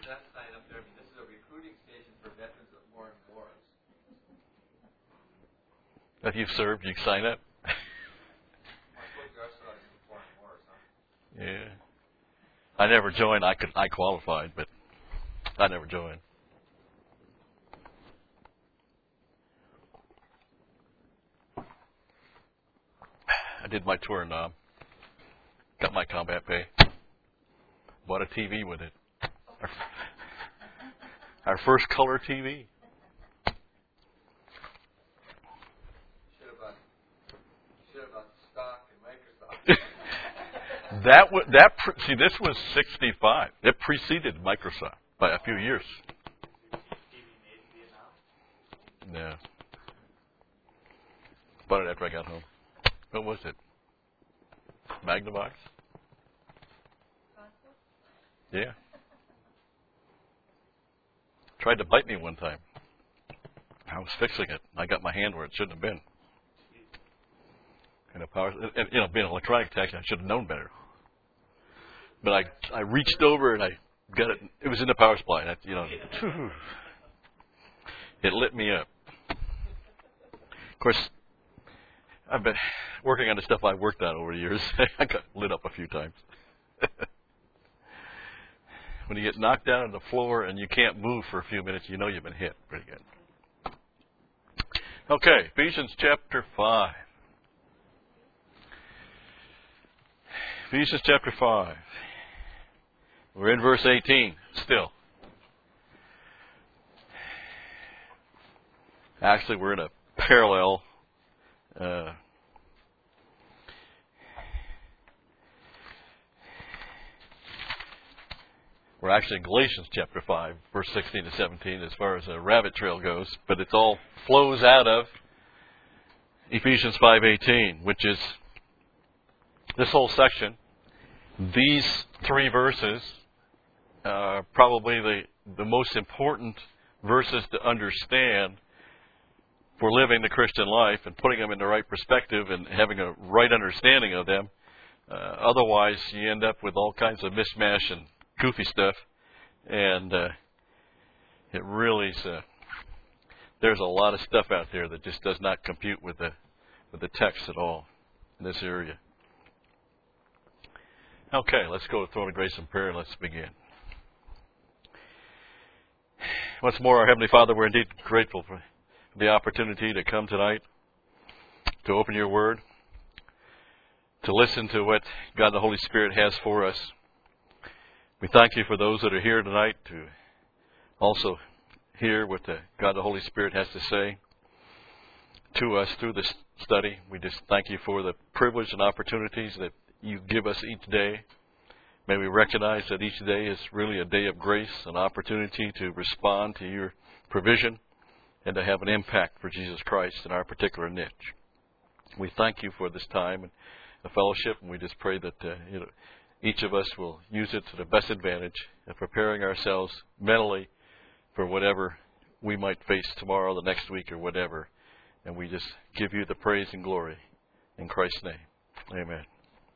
that sign up there? I mean, this is a recruiting station for veterans of foreign wars. If you've served, you sign up. I suppose you are starting in foreign wars, huh? Yeah. I never joined. I qualified, but I never joined. I did my tour and got my combat pay. Bought a TV with it. Our first color TV. Should have bought stock in Microsoft. See, this was 65. It preceded Microsoft by a few years. Yeah. Bought it after I got home. What was it? Magnavox? Yeah. Tried to bite me one time. I was fixing it. I got my hand where it shouldn't have been. And being an electronic tech, I should have known better. But I reached over and I got it. It was in the power supply. It lit me up. Of course, I've been working on the stuff I've worked on over the years. I got lit up a few times. When you get knocked down on the floor and you can't move for a few minutes, you know you've been hit pretty good. Okay, Ephesians chapter 5. Ephesians chapter 5. We're in verse 18 still. Actually, we're in a parallel we're actually in Galatians chapter 5, verse 16 to 17 as far as the rabbit trail goes, but it all flows out of Ephesians 5:18, which is this whole section. These three verses are probably the most important verses to understand for living the Christian life and putting them in the right perspective and having a right understanding of them. Otherwise, you end up with all kinds of mishmash and goofy stuff, and it really is. There's a lot of stuff out there that just does not compute with the text at all in this area. Okay, let's go to throne of grace and prayer and let's begin. Once more, our Heavenly Father, we're indeed grateful for the opportunity to come tonight, to open your word, to listen to what God the Holy Spirit has for us. We thank you for those that are here tonight to also hear what God the Holy Spirit has to say to us through this study. We just thank you for the privilege and opportunities that you give us each day. May we recognize that each day is really a day of grace, an opportunity to respond to your provision and to have an impact for Jesus Christ in our particular niche. We thank you for this time and the fellowship, and we just pray that each of us will use it to the best advantage of preparing ourselves mentally for whatever we might face tomorrow, the next week, or whatever. And we just give you the praise and glory in Christ's name. Amen.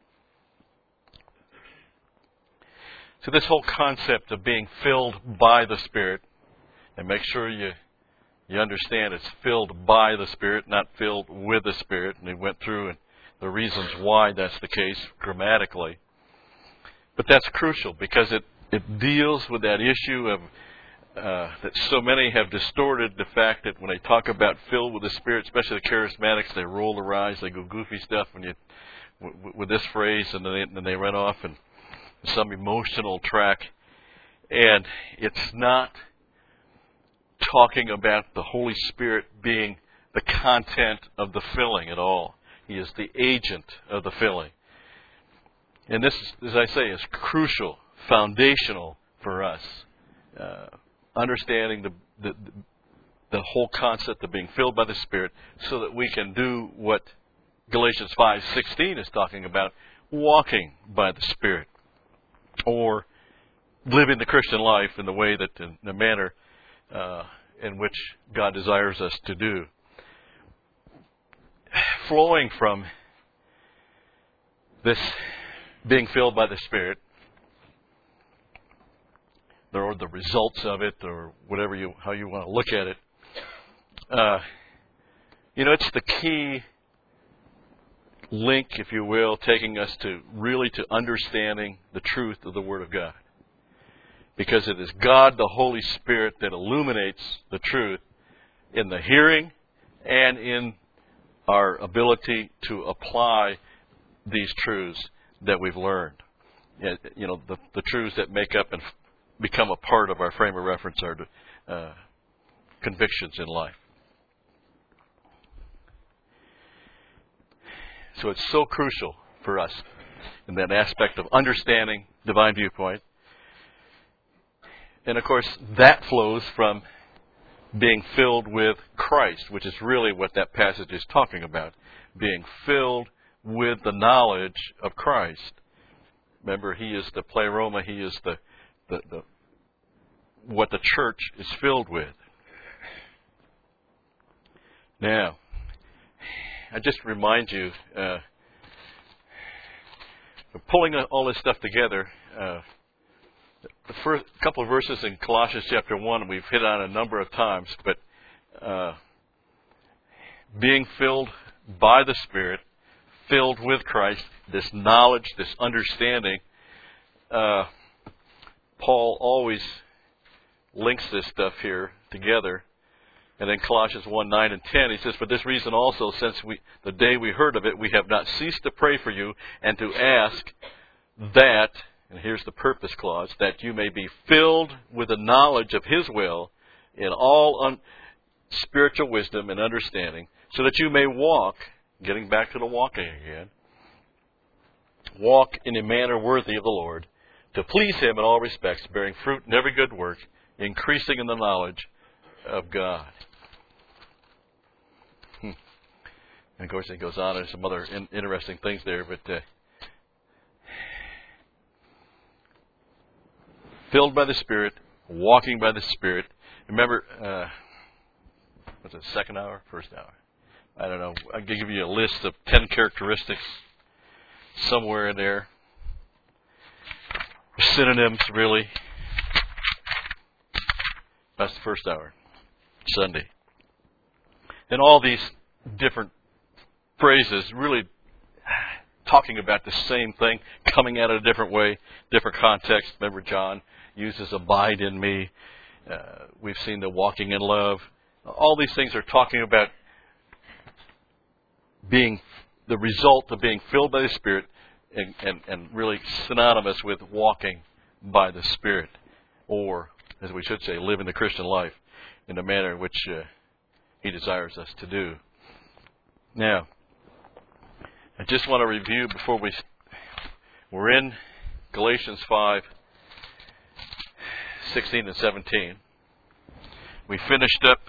So this whole concept of being filled by the Spirit, and make sure you understand it's filled by the Spirit, not filled with the Spirit. And we went through the reasons why that's the case grammatically. But that's crucial because it deals with that issue of that so many have distorted the fact that when they talk about filled with the Spirit, especially the charismatics, they roll their eyes, they go goofy stuff with this phrase, and then they run off and some emotional track. And it's not talking about the Holy Spirit being the content of the filling at all. He is the agent of the filling. And this, as I say, is crucial, foundational for us. Understanding the whole concept of being filled by the Spirit so that we can do what Galatians 5:16 is talking about, walking by the Spirit, or living the Christian life in the way that, in the manner in which God desires us to do. Flowing from this being filled by the Spirit, or the results of it, or whatever how you want to look at it. It's the key link, if you will, taking us to understanding the truth of the Word of God. Because it is God, the Holy Spirit, that illuminates the truth in the hearing and in our ability to apply these truths that we've learned. The truths that make up and become a part of our frame of reference, our convictions in life. So it's so crucial for us in that aspect of understanding divine viewpoint. And of course, that flows from being filled with Christ, which is really what that passage is talking about. Being filled with the knowledge of Christ. Remember, He is the pleroma, He is the what the church is filled with. Now, I just remind you, pulling all this stuff together, the first couple of verses in Colossians chapter 1 we've hit on a number of times, but being filled by the Spirit, filled with Christ, this knowledge, this understanding, Paul always links this stuff here together. And in Colossians 1, 9 and 10, he says, "For this reason also, since the day we heard of it, we have not ceased to pray for you and to ask that," and here's the purpose clause, "that you may be filled with the knowledge of His will in all spiritual wisdom and understanding, so that you may walk," getting back to the walking again, "walk in a manner worthy of the Lord, to please Him in all respects, bearing fruit in every good work, increasing in the knowledge of God." And of course, it goes on and some other interesting things there, but filled by the Spirit, walking by the Spirit. Remember, what's it, second hour, first hour? I don't know. I can give you a list of 10 characteristics somewhere in there. Synonyms, really. That's the first hour, Sunday. And all these different phrases really talking about the same thing, coming at it a different way, different context. Remember, John uses abide in me. We've seen the walking in love. All these things are talking about being the result of being filled by the Spirit and really synonymous with walking by the Spirit, or, as we should say, living the Christian life in the manner in which He desires us to do. Now, I just want to review before we're in Galatians 5, 16 and 17. We finished up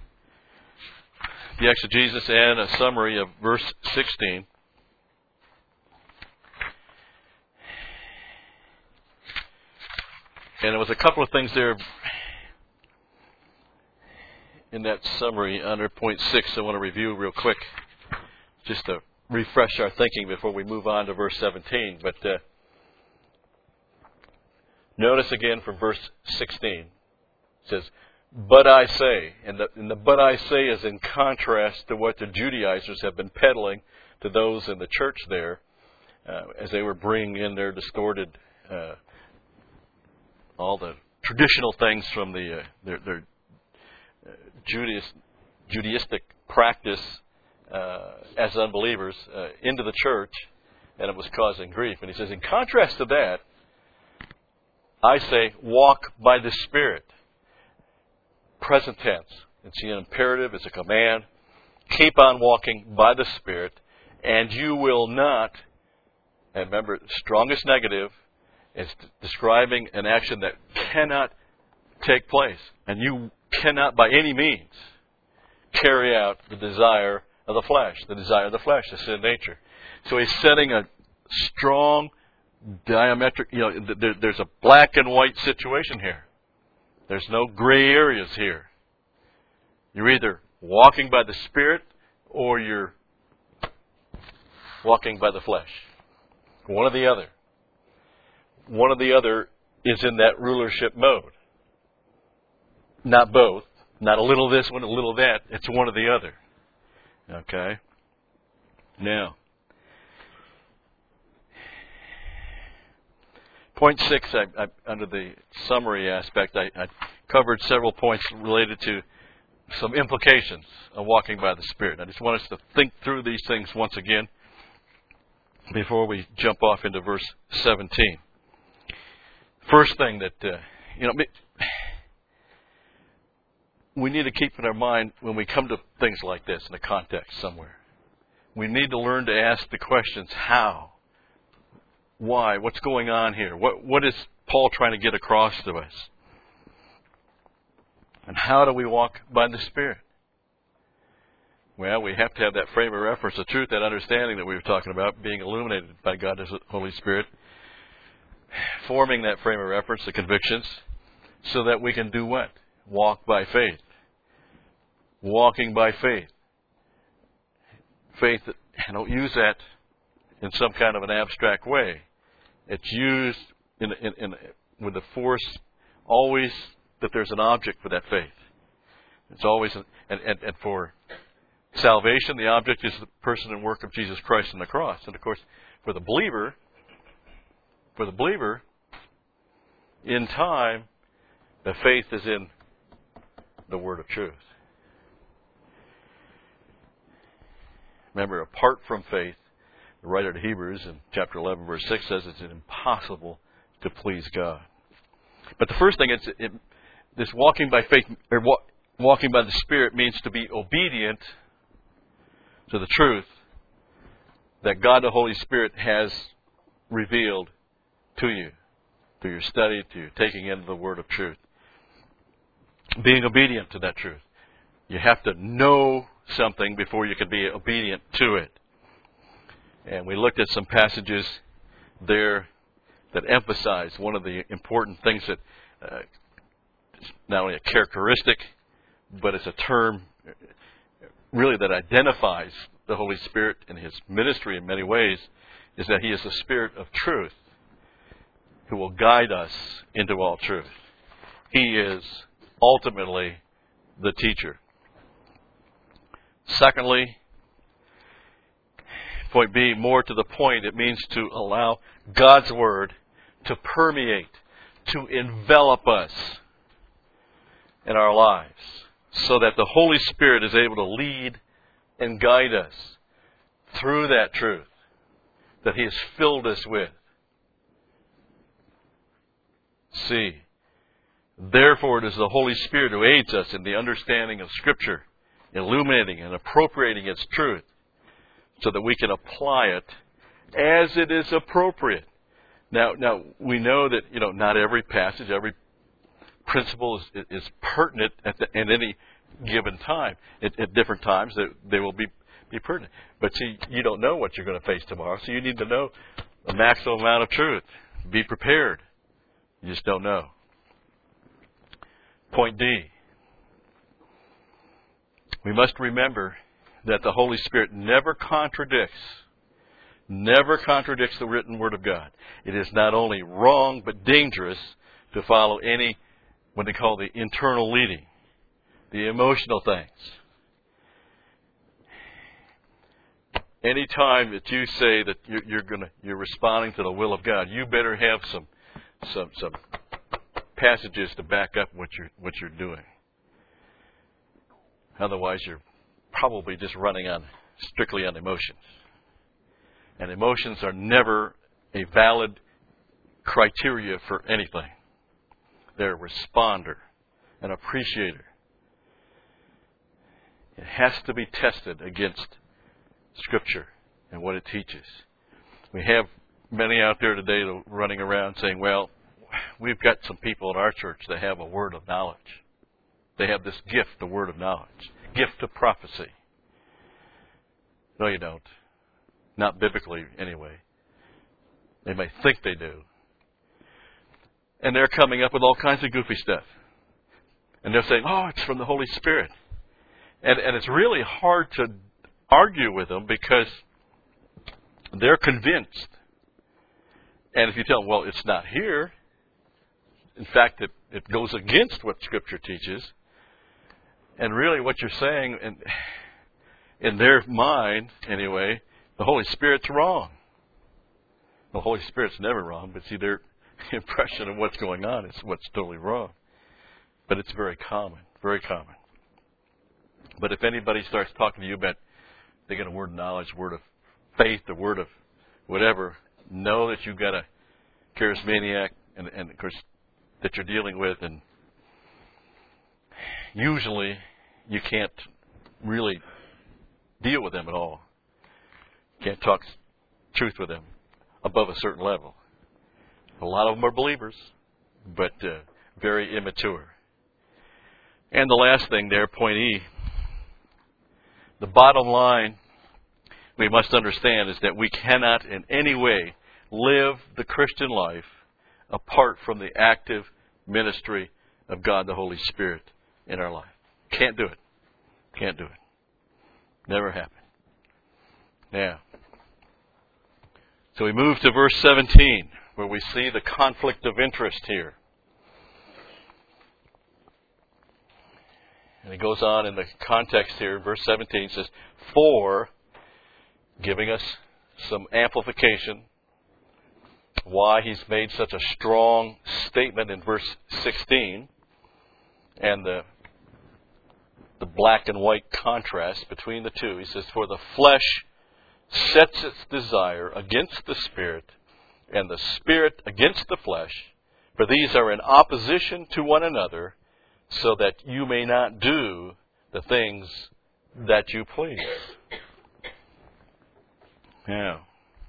the exegesis and a summary of verse 16. And there was a couple of things there in that summary under point 6 I want to review real quick, just to refresh our thinking before we move on to verse 17. But notice again from verse 16. It says, "But I say," and the "but I say" is in contrast to what the Judaizers have been peddling to those in the church there, as they were bringing in their distorted, all the traditional things from their Judaistic practice as unbelievers into the church, and it was causing grief. And he says, in contrast to that, I say, walk by the Spirit. Present tense. It's an imperative, it's a command. Keep on walking by the Spirit, and you will not, and remember, strongest negative is describing an action that cannot take place. And you cannot by any means carry out the desire of the flesh. The desire of the flesh, the sin nature. So he's setting a strong diametric, there's a black and white situation here. There's no gray areas here. You're either walking by the Spirit or you're walking by the flesh. One or the other. One or the other is in that rulership mode. not both. Not a little this one, a little that. It's one or the other. Okay? Now, point 6, under the summary aspect, I covered several points related to some implications of walking by the Spirit. I just want us to think through these things once again before we jump off into verse 17. First thing that, we need to keep in our mind when we come to things like this in a context somewhere. We need to learn to ask the questions, how? Why? What's going on here? What is Paul trying to get across to us? And how do we walk by the Spirit? Well, we have to have that frame of reference, the truth, that understanding that we were talking about, being illuminated by God's Holy Spirit, forming that frame of reference, the convictions, so that we can do what? Walk by faith. Walking by faith. Faith, I don't use that in some kind of an abstract way. It's used with the force always that there's an object for that faith. It's always, and for salvation, the object is the person and work of Jesus Christ on the cross. And of course, for the believer, in time, the faith is in the word of truth. Remember, apart from faith, the writer to Hebrews in chapter 11, verse 6 says it's impossible to please God. But the first thing is, this walking by faith, or walking by the Spirit, means to be obedient to the truth that God the Holy Spirit has revealed to you, through your study, to your taking in the word of truth. Being obedient to that truth. You have to know something before you can be obedient to it. And we looked at some passages there that emphasize one of the important things that not only a characteristic, but it's a term really that identifies the Holy Spirit and His ministry in many ways, is that He is the Spirit of truth who will guide us into all truth. He is ultimately the teacher. Secondly, point B, more to the point, it means to allow God's Word to permeate, to envelop us in our lives, so that the Holy Spirit is able to lead and guide us through that truth that He has filled us with. C, therefore it is the Holy Spirit who aids us in the understanding of Scripture, illuminating and appropriating its truth, so that we can apply it as it is appropriate. Now we know that not every passage, every principle is pertinent at any given time. At different times, they will be pertinent. But see, you don't know what you're going to face tomorrow, so you need to know the maximum amount of truth. Be prepared. You just don't know. Point D. We must remember that the Holy Spirit never contradicts the written Word of God. It is not only wrong, but dangerous to follow any, what they call the internal leading, the emotional things. Any time that you say that you're responding to the will of God, you better have some passages to back up what you're doing. Otherwise, you're probably just running strictly on emotions. And emotions are never a valid criteria for anything. They're a responder, an appreciator. It has to be tested against Scripture and what it teaches. We have many out there today running around saying, well, we've got some people in our church that have a word of knowledge. They have this gift, the word of knowledge, gift of prophecy. No, you don't. Not biblically, anyway. They may think they do. And they're coming up with all kinds of goofy stuff. And they're saying, oh, it's from the Holy Spirit. And it's really hard to argue with them because they're convinced. And if you tell them, well, it's not here, In fact, it goes against what Scripture teaches. And really what you're saying, in their mind anyway, the Holy Spirit's wrong. The Holy Spirit's never wrong, but see, their impression of what's going on is what's totally wrong. But it's very common, very common. But if anybody starts talking to you about, they get a word of knowledge, word of faith, a word of whatever, know that you've got a charismaniac and of course that you're dealing with, and usually you can't really deal with them at all. Can't talk truth with them above a certain level. A lot of them are believers, but very immature. And the last thing there, point E, the bottom line we must understand is that we cannot in any way live the Christian life apart from the active ministry of God the Holy Spirit in our life. Can't do it. Can't do it. Never happened. Now, so we move to verse 17, where we see the conflict of interest here. And it goes on in the context here, verse 17 says, for, giving us some amplification, why he's made such a strong statement in verse 16, and the black and white contrast between the two. He says, for the flesh sets its desire against the Spirit, and the Spirit against the flesh, for these are in opposition to one another, so that you may not do the things that you please. Now,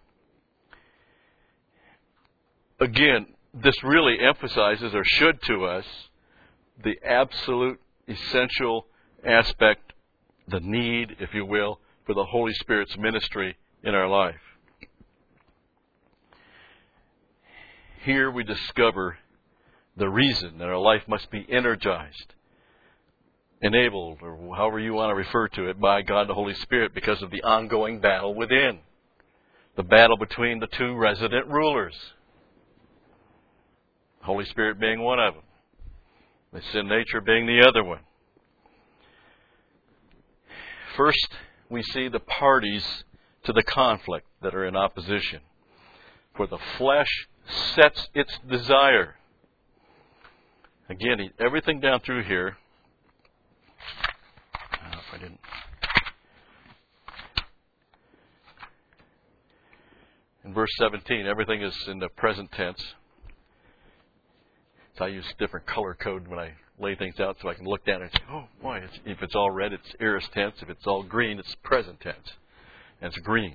again, this really emphasizes, or should to us, the absolute essential aspect, the need, if you will, for the Holy Spirit's ministry in our life. Here we discover the reason that our life must be energized, enabled, or however you want to refer to it, by God the Holy Spirit because of the ongoing battle within. The battle between the two resident rulers. Holy Spirit being one of them. The sin nature being the other one. First, we see the parties to the conflict that are in opposition. For the flesh sets its desire. Again, everything down through here. I don't know if I didn't. In verse 17, everything is in the present tense. So I use different color code when I lay things out so I can look down and say, oh boy, if it's all red, it's aorist tense. If it's all green, it's present tense. And it's green.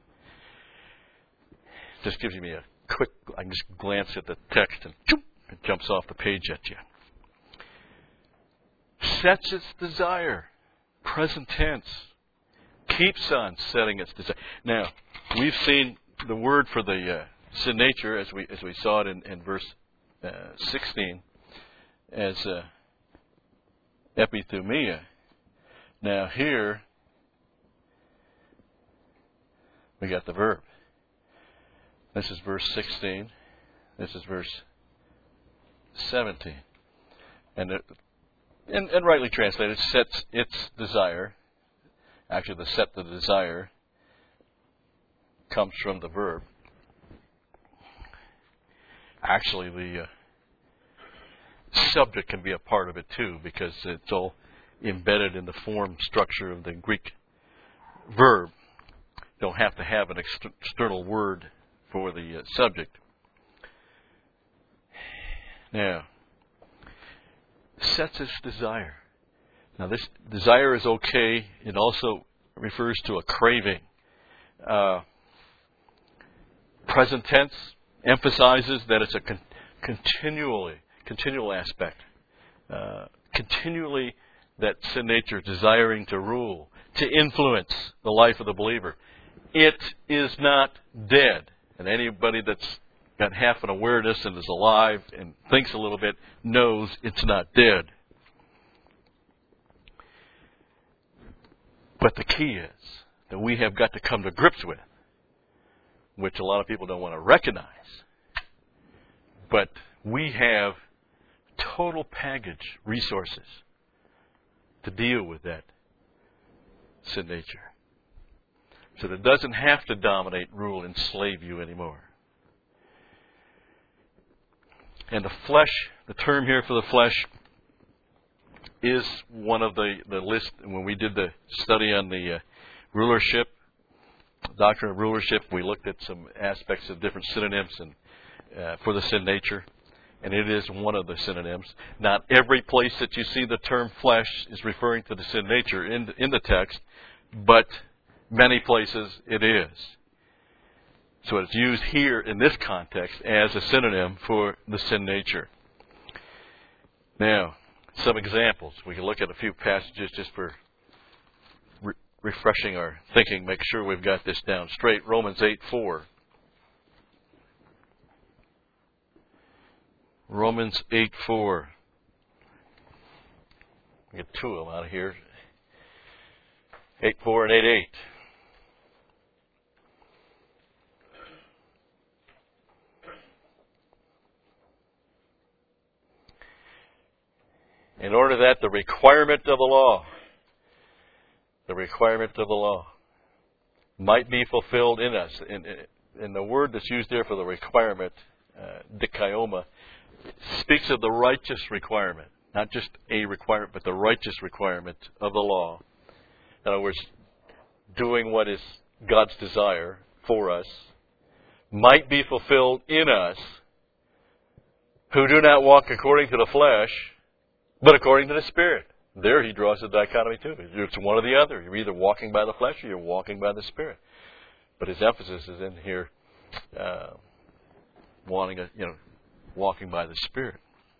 Just gives me a quick, I can just glance at the text and it jumps off the page at you. Sets its desire. Present tense. Keeps on setting its desire. Now, we've seen the word for the sin nature, as we saw it in verse 16, as epithumia. Now here, we got the verb. This is verse 16. This is verse 17. And rightly translated, sets its desire. Actually, the set the desire comes from the verb. Actually, the subject can be a part of it too, because it's all embedded in the form structure of the Greek verb. You don't have to have an external word for the subject. Now, sets its desire. Now, this desire is okay. It also refers to a craving. Present tense emphasizes that it's a continual aspect. Continually that sin nature desiring to rule, to influence the life of the believer. It is not dead. And anybody that's got half an awareness and is alive and thinks a little bit knows it's not dead. But the key is that we have got to come to grips with, which a lot of people don't want to recognize. But we have total package, resources to deal with that sin nature. So that it doesn't have to dominate, rule, enslave you anymore. And the flesh, the term here for the flesh, is one of the list. When we did the study on the rulership, doctrine of rulership, we looked at some aspects of different synonyms and for the sin nature. And it is one of the synonyms. Not every place that you see the term flesh is referring to the sin nature in the text, but many places it is. So it's used here in this context as a synonym for the sin nature. Now, some examples. We can look at a few passages just for refreshing our thinking, make sure we've got this down straight. Romans 8:4. Romans 8:4. We get two of them out of here. 8:4 and 8:8. In order that the requirement of the law might be fulfilled in us. And the word that's used there for the requirement, dikaioma, speaks of the righteous requirement. Not just a requirement, but the righteous requirement of the law. In other words, doing what is God's desire for us might be fulfilled in us who do not walk according to the flesh, but according to the Spirit. There he draws a dichotomy too. It's one or the other. You're either walking by the flesh or you're walking by the Spirit. But his emphasis is in here, walking by the Spirit.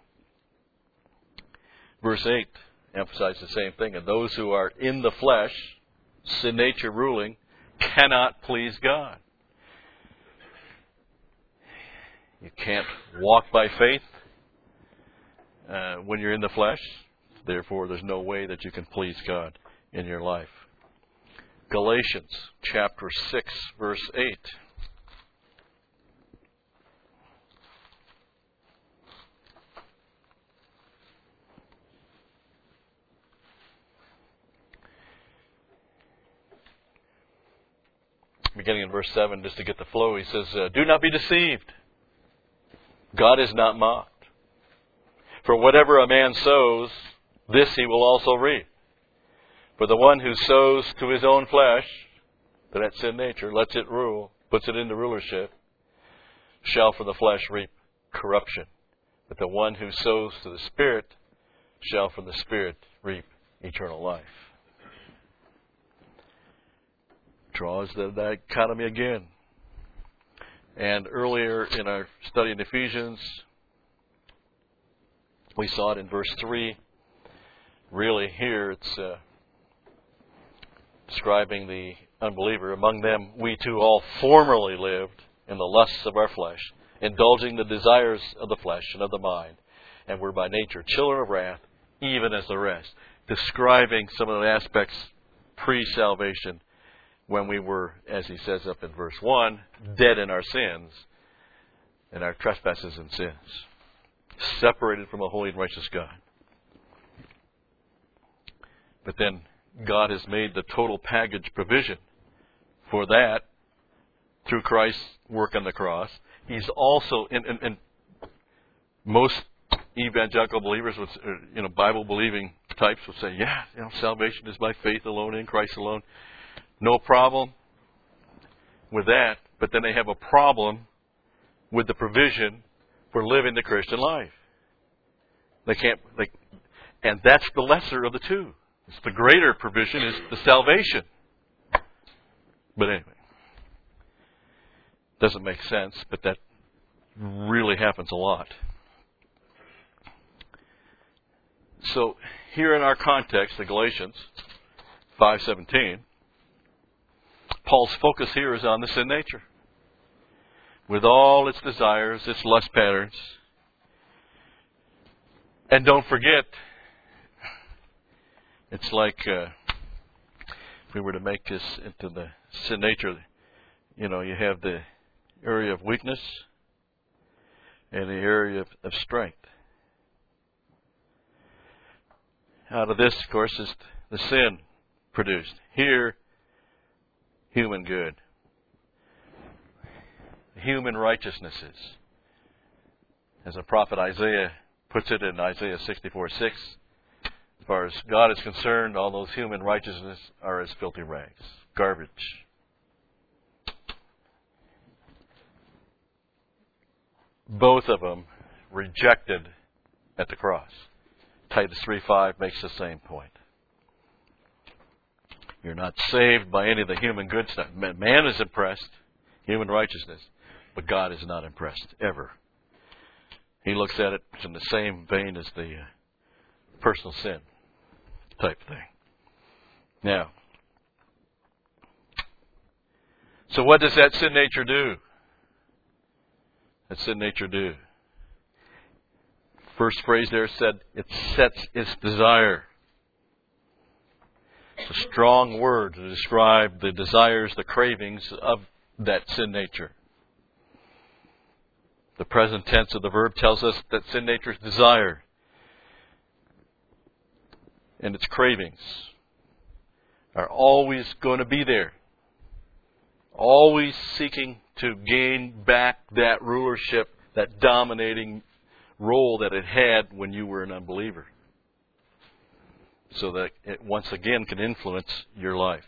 Verse 8 emphasizes the same thing. And those who are in the flesh, sin nature ruling, cannot please God. You can't walk by faith when you're in the flesh. Therefore, there's no way that you can please God in your life. Galatians chapter 6, verse 8. Beginning in verse 7, just to get the flow, he says, do not be deceived. God is not mocked. For whatever a man sows, this he will also reap. For the one who sows to his own flesh, to that sin nature, lets it rule, puts it into rulership, shall from the flesh reap corruption. But the one who sows to the Spirit shall from the Spirit reap eternal life. Draws the dichotomy again. And earlier in our study in Ephesians, we saw it in verse 3. Really here it's describing the unbeliever. Among them we too all formerly lived in the lusts of our flesh, indulging the desires of the flesh and of the mind, and were by nature children of wrath, even as the rest. Describing some of the aspects pre-salvation when we were, as he says up in verse 1, dead in our sins and our trespasses and sins, separated from a holy and righteous God. But then God has made the total package provision for that through Christ's work on the cross. He's also, in most evangelical believers, Bible-believing types would say, salvation is by faith alone, in Christ alone. No problem with that, but then they have a problem with the provision for living the Christian life. And that's the lesser of the two. It's the greater provision is the salvation. But anyway, doesn't make sense, but that really happens a lot. So here in our context, the Galatians 5:17, Paul's focus here is on the sin nature, with all its desires, its lust patterns. And don't forget, it's like if we were to make this into the sin nature, you have the area of weakness and the area of strength. out of this, of course, is the sin produced. Here, human good. Human righteousnesses. As the prophet Isaiah puts it in Isaiah 64:6, as far as God is concerned, all those human righteousnesses are as filthy rags, garbage. Both of them rejected at the cross. Titus 3:5 makes the same point. You're not saved by any of the human good stuff. Man is impressed, human righteousness, but God is not impressed, ever. He looks at it in the same vein as the personal sin type thing. Now, so what does that sin nature do? That sin nature do? First phrase there said, it sets its desire. It's a strong word to describe the desires, the cravings of that sin nature. The present tense of the verb tells us that sin nature's desire and its cravings are always going to be there. Always seeking to gain back that rulership, that dominating role that it had when you were an unbeliever, so that it once again can influence your life.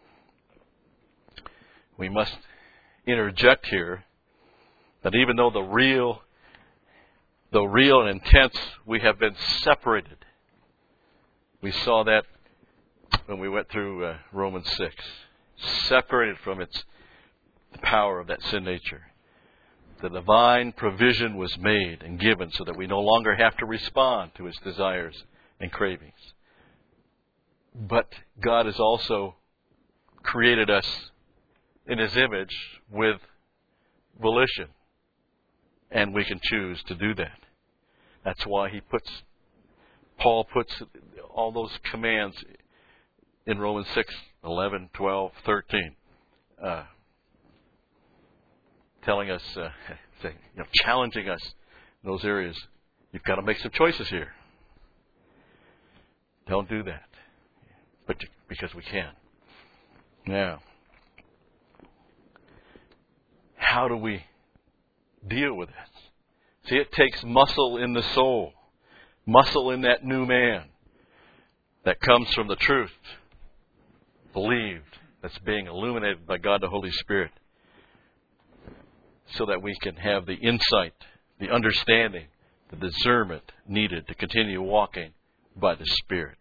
We must interject here that even though the real and intense, we have been separated. We saw that when we went through Romans 6. Separated from its power of that sin nature. The divine provision was made and given so that we no longer have to respond to its desires and cravings. But God has also created us in His image with volition. And we can choose to do that. That's why Paul puts all those commands in Romans 6, 11, 12, 13. Telling us, challenging us in those areas. You've got to make some choices here. Don't do that. But because we can. Now, how do we deal with this? See, it takes muscle in the soul. Muscle in that new man that comes from the truth. Believed. That's being illuminated by God the Holy Spirit. So that we can have the insight, the understanding, the discernment needed to continue walking by the Spirit.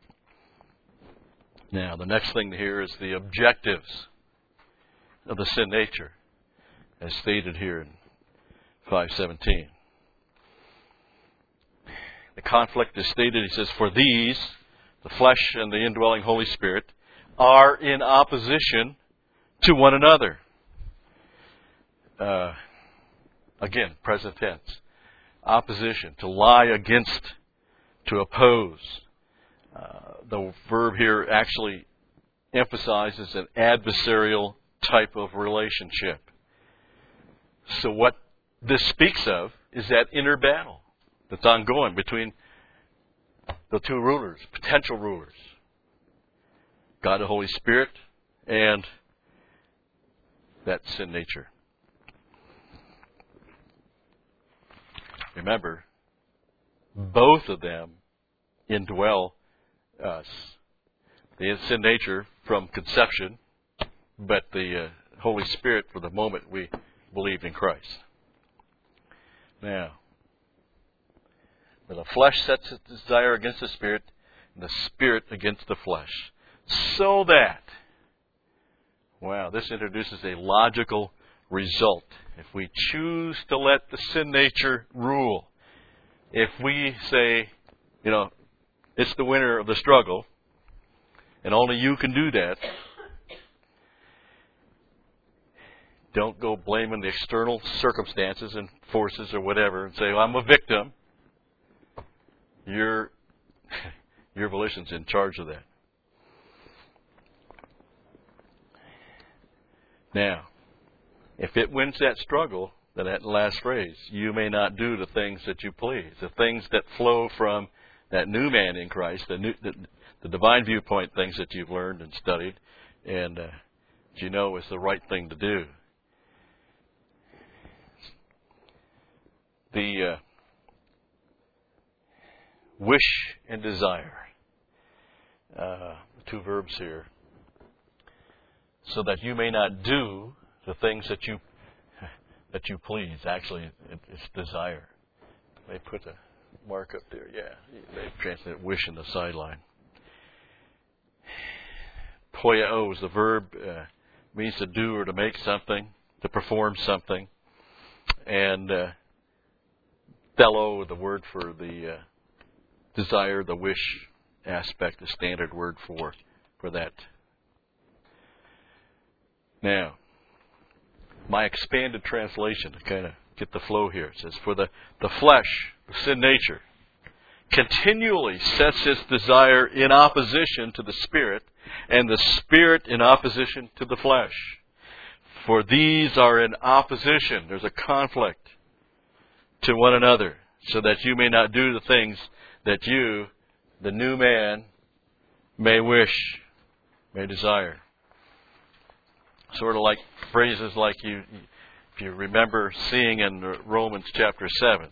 Now, the next thing here is the objectives of the sin nature, as stated here in 5:17. The conflict is stated, he says, for these, the flesh and the indwelling Holy Spirit, are in opposition to one another. Again, present tense. Opposition, to lie against, to oppose. The verb here actually emphasizes an adversarial type of relationship. So what this speaks of is that inner battle that's ongoing between the two rulers, potential rulers. God the Holy Spirit and that sin nature. Remember, both of them indwell us. The sin nature from conception, but the Holy Spirit for the moment we believed in Christ. Now, the flesh sets its desire against the Spirit, and the Spirit against the flesh. So that, this introduces a logical result. If we choose to let the sin nature rule, if we say, it's the winner of the struggle, and only you can do that, don't go blaming the external circumstances and forces or whatever and say, I'm a victim. Your volition's in charge of that. Now, if it wins that struggle, then that last phrase, you may not do the things that you please, the things that flow from that new man in Christ, the divine viewpoint things that you've learned and studied, and you know is the right thing to do. The wish and desire, two verbs here, so that you may not do the things that you please. Actually, it's desire. They put a mark up there. Yeah, they translate wish in the sideline. Poieo is the verb, means to do or to make something, to perform something, and thelo, the word for the desire, the wish aspect, the standard word for that. Now, my expanded translation to kind of get the flow here. It says, for the flesh, the sin nature, continually sets its desire in opposition to the Spirit, and the Spirit in opposition to the flesh. For these are in opposition. There's a conflict to one another, so that you may not do the things that you, the new man, may wish, may desire. Sort of like phrases like if you remember seeing in Romans chapter 7.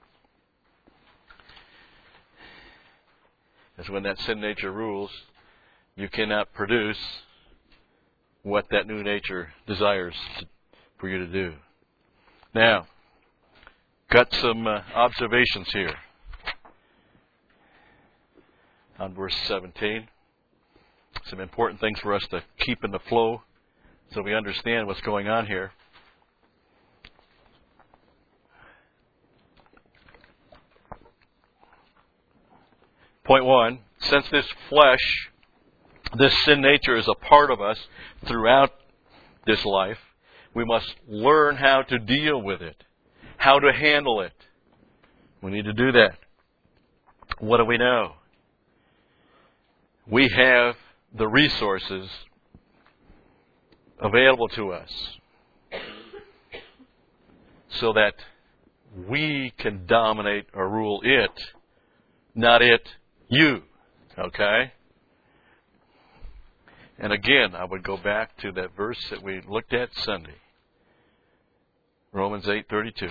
As when that sin nature rules, you cannot produce what that new nature desires for you to do. Now, got some observations here on verse 17. Some important things for us to keep in the flow so we understand what's going on here. Point 1, since this flesh, this sin nature is a part of us throughout this life, we must learn how to deal with it, how to handle it. We need to do that. What do we know? We have the resources available to us so that we can dominate or rule it, not it, you. Okay? And again, I would go back to that verse that we looked at Sunday. Romans 8:32.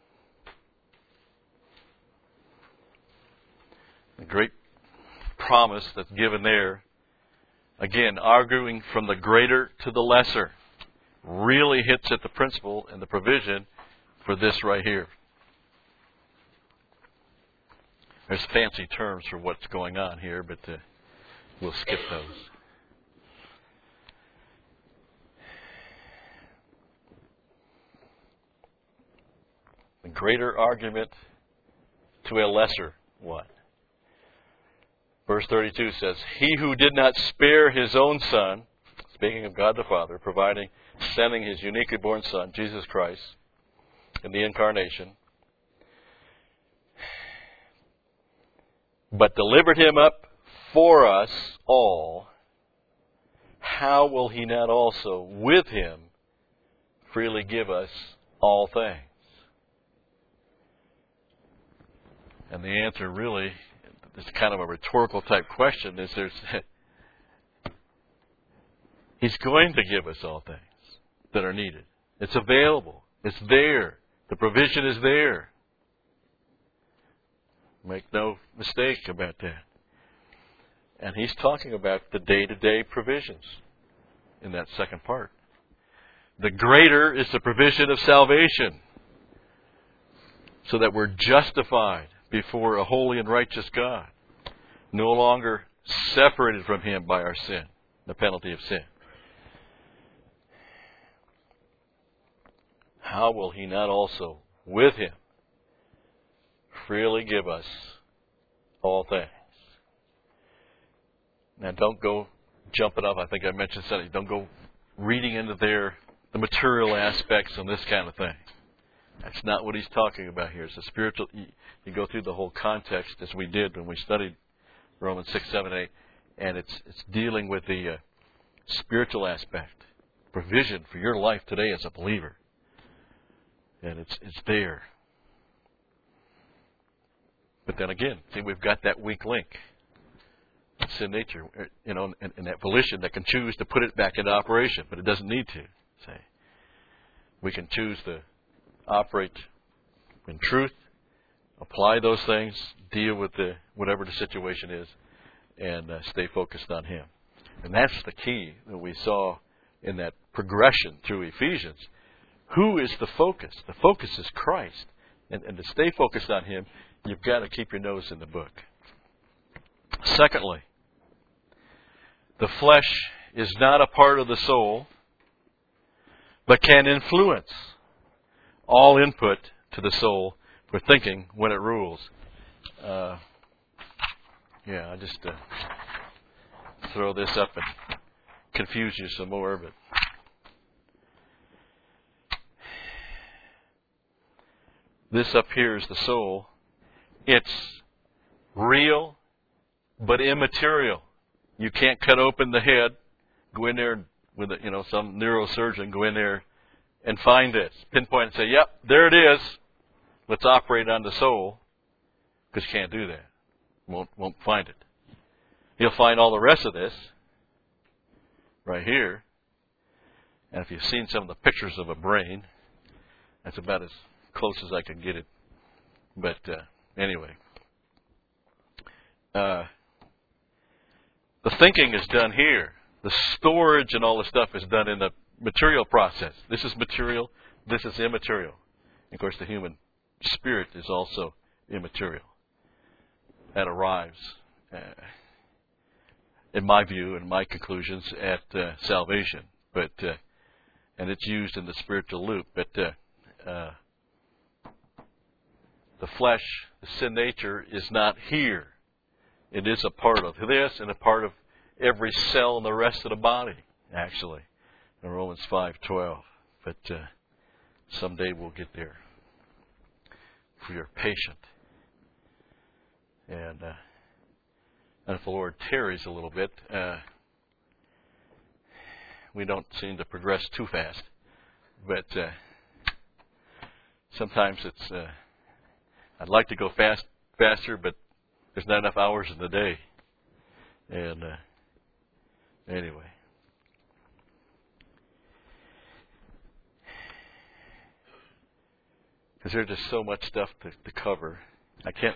The great promise that's given there. Again, arguing from the greater to the lesser. Really hits at the principle and the provision for this right here. There's fancy terms for what's going on here, but we'll skip those. The greater argument to a lesser one. Verse 32 says, He who did not spare His own Son, speaking of God the Father, sending His uniquely born Son, Jesus Christ, in the incarnation, but delivered Him up for us all, how will He not also with Him freely give us all things? And the answer really, it's kind of a rhetorical type question, is He's going to give us all things that are needed. It's available. It's there. The provision is there. Make no mistake about that. And He's talking about the day-to-day provisions in that second part. The greater is the provision of salvation, so that we're justified before a holy and righteous God, no longer separated from Him by our sin, the penalty of sin. How will He not also, with Him, freely give us all things? Now, don't go jumping up. I think I mentioned something. Don't go reading into the material aspects and this kind of thing. That's not what He's talking about here. It's a spiritual. You go through the whole context as we did when we studied Romans 6, 7, 8, and it's dealing with the spiritual aspect, provision for your life today as a believer, and it's there. But then again, see, we've got that weak link. Sin nature, and that volition that can choose to put it back into operation, but it doesn't need to. Say, we can choose to operate in truth, apply those things, deal with whatever the situation is, and stay focused on Him. And that's the key that we saw in that progression through Ephesians. Who is the focus? The focus is Christ. And to stay focused on Him, you've got to keep your nose in the book. Secondly, the flesh is not a part of the soul, but can influence all input to the soul for thinking when it rules. I just throw this up and confuse you some more, but this up here is the soul. It's real, but immaterial. You can't cut open the head, go in there with some neurosurgeon, go in there and find it, pinpoint and say, yep, there it is. Let's operate on the soul, because you can't do that. Won't find it. You'll find all the rest of this right here. And if you've seen some of the pictures of a brain, that's about as close as I can get it. But anyway. The thinking is done here. The storage and all the stuff is done in the material process. This is material. This is immaterial. And of course, the human spirit is also immaterial. That arrives, in my view and my conclusions, at salvation. But and it's used in the spiritual loop. But the flesh, the sin nature, is not here. It is a part of this and a part of every cell in the rest of the body, actually, in Romans 5:12. But someday we'll get there. If we are patient. And if the Lord tarries a little bit, we don't seem to progress too fast. But sometimes it's, I'd like to go faster, but there's not enough hours in the day. And anyway. Because there's just so much stuff to cover. I can't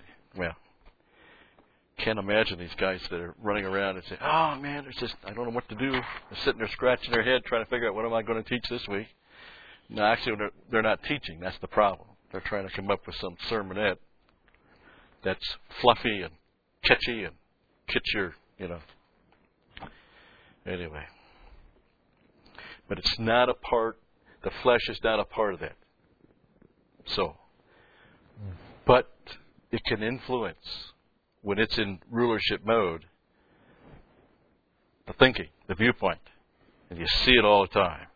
imagine these guys that are running around and say, oh man, I don't know what to do. They're sitting there scratching their head trying to figure out what am I going to teach this week. No, actually they're not teaching. That's the problem. They're trying to come up with some sermonette that's fluffy and catchy and get your, Anyway. But it's not a part, the flesh is not a part of that. So, but it can influence, when it's in rulership mode, the thinking, the viewpoint. And you see it all the time.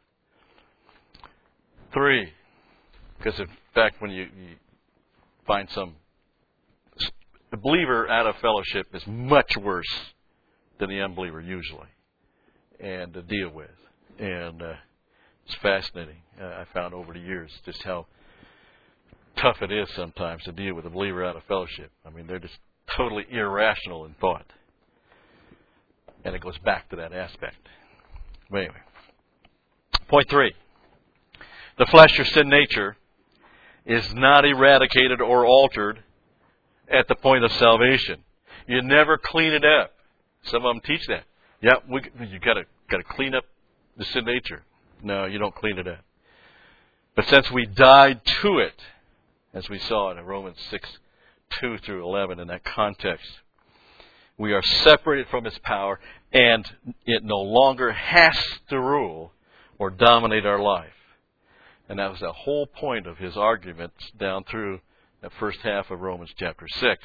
3, because in fact when you find the believer out of fellowship is much worse than the unbeliever usually, and to deal with. And it's fascinating. I found over the years just how tough it is sometimes to deal with a believer out of fellowship. I mean, they're just totally irrational in thought. And it goes back to that aspect. But anyway. Point 3. The flesh or sin nature is not eradicated or altered at the point of salvation. You never clean it up. Some of them teach that. Yeah, you got to clean up the sin nature. No, you don't clean it up. But since we died to it, as we saw in Romans 6:2 through 11 in that context, we are separated from its power, and it no longer has to rule or dominate our life. And that was the whole point of his arguments down through the first half of Romans chapter 6.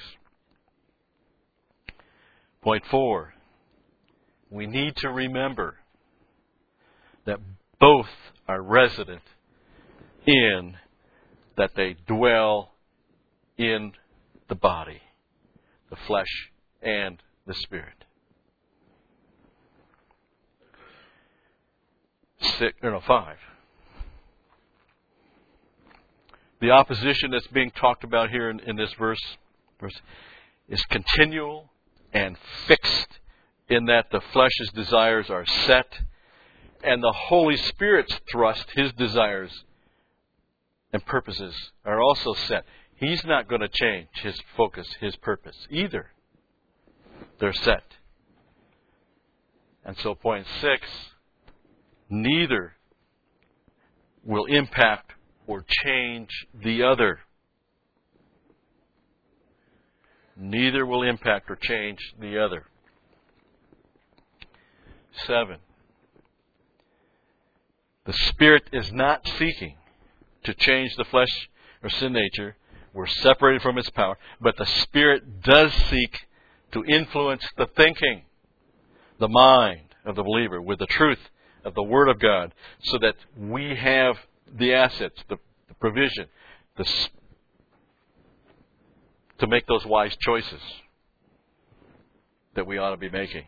Point 4. We need to remember that both are resident in that they dwell in the body, the flesh and the spirit. 5. The opposition that's being talked about here in this verse is continual and fixed in that the flesh's desires are set, and the Holy Spirit's thrust, His desires and purposes are also set. He's not going to change His focus, His purpose either. They're set. And so point 6, neither will impact or change the other. Neither will impact or change the other. 7. The Spirit is not seeking to change the flesh or sin nature. We're separated from its power. But the Spirit does seek to influence the thinking, the mind of the believer with the truth of the Word of God, so that we have the assets, the provision, to make those wise choices that we ought to be making.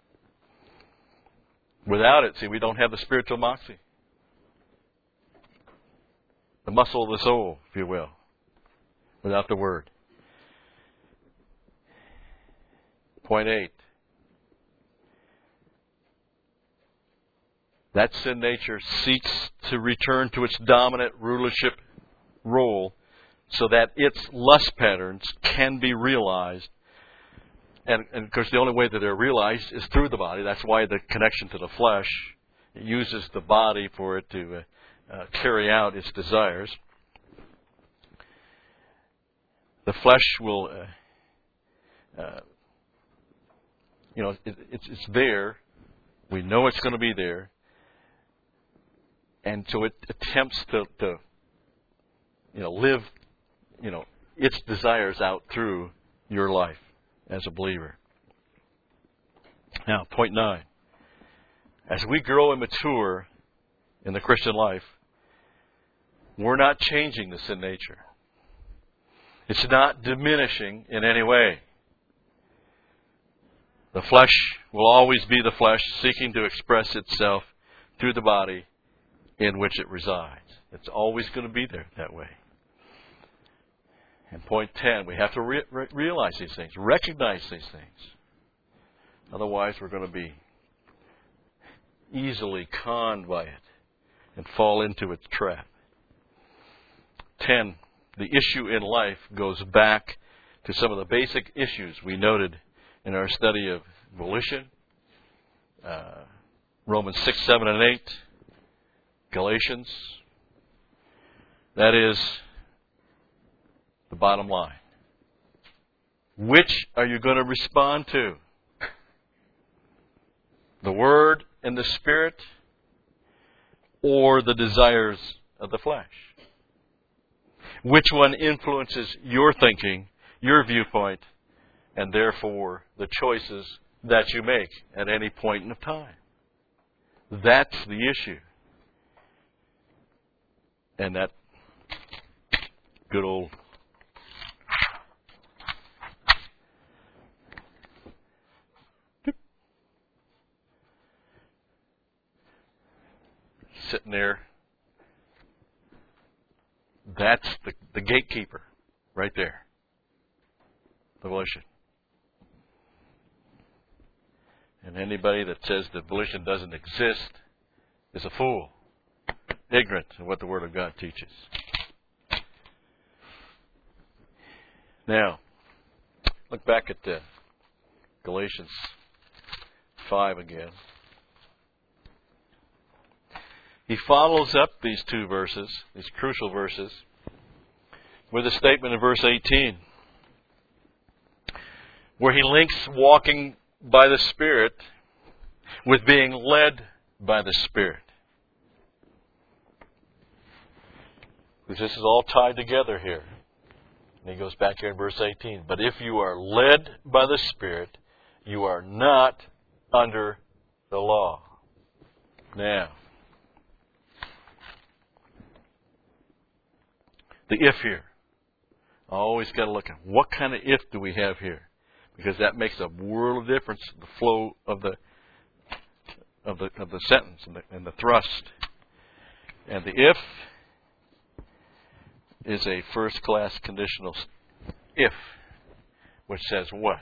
Without it, see, we don't have the spiritual moxie. The muscle of the soul, if you will. Without the Word. Point 8. That sin nature seeks to return to its dominant rulership role so that its lust patterns can be realized. And of course, the only way that they're realized is through the body. That's why the connection to the flesh, it uses the body for it to carry out its desires. The flesh will, it's there. We know it's going to be there. And so it attempts to live, its desires out through your life as a believer. Now, point 9. As we grow and mature in the Christian life, we're not changing the sin nature. It's not diminishing in any way. The flesh will always be the flesh, seeking to express itself through the body in which it resides. It's always going to be there that way. And point 10, we have to realize these things, recognize these things. Otherwise, we're going to be easily conned by it and fall into its trap. 10, the issue in life goes back to some of the basic issues we noted in our study of volition, Romans 6, 7, and 8, Galatians. That is the bottom line. Which are you going to respond to? The Word and the Spirit, or the desires of the flesh? Which one influences your thinking, your viewpoint, and therefore the choices that you make at any point in time? That's the issue. And that good old sitting there, that's the gatekeeper right there. The volition. And anybody that says that volition doesn't exist is a fool, ignorant of what the Word of God teaches. Now, look back at Galatians 5 again. He follows up these two verses, these crucial verses, with a statement in verse 18, where he links walking by the Spirit with being led by the Spirit. Because this is all tied together here. And he goes back here in verse 18. But if you are led by the Spirit, you are not under the law. Now, the if here. I always got to look at what kind of if do we have here, because that makes a world of difference. The flow of the sentence and the thrust. And the if is a first-class conditional if. which says what?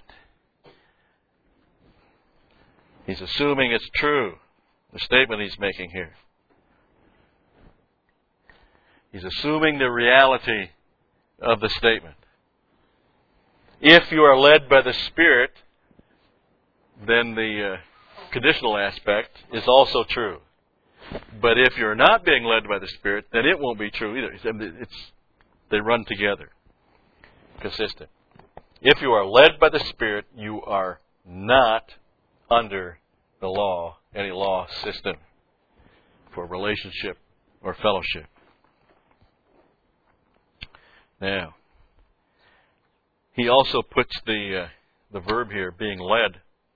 He's assuming it's true, the statement he's making here. He's assuming the reality of the statement. If you are led by the Spirit, then the conditional aspect is also true. But if you're not being led by the Spirit, then it won't be true either. They run together. Consistent. If you are led by the Spirit, you are not under the law, any law system for relationship or fellowship. Now, he also puts the verb here, being led,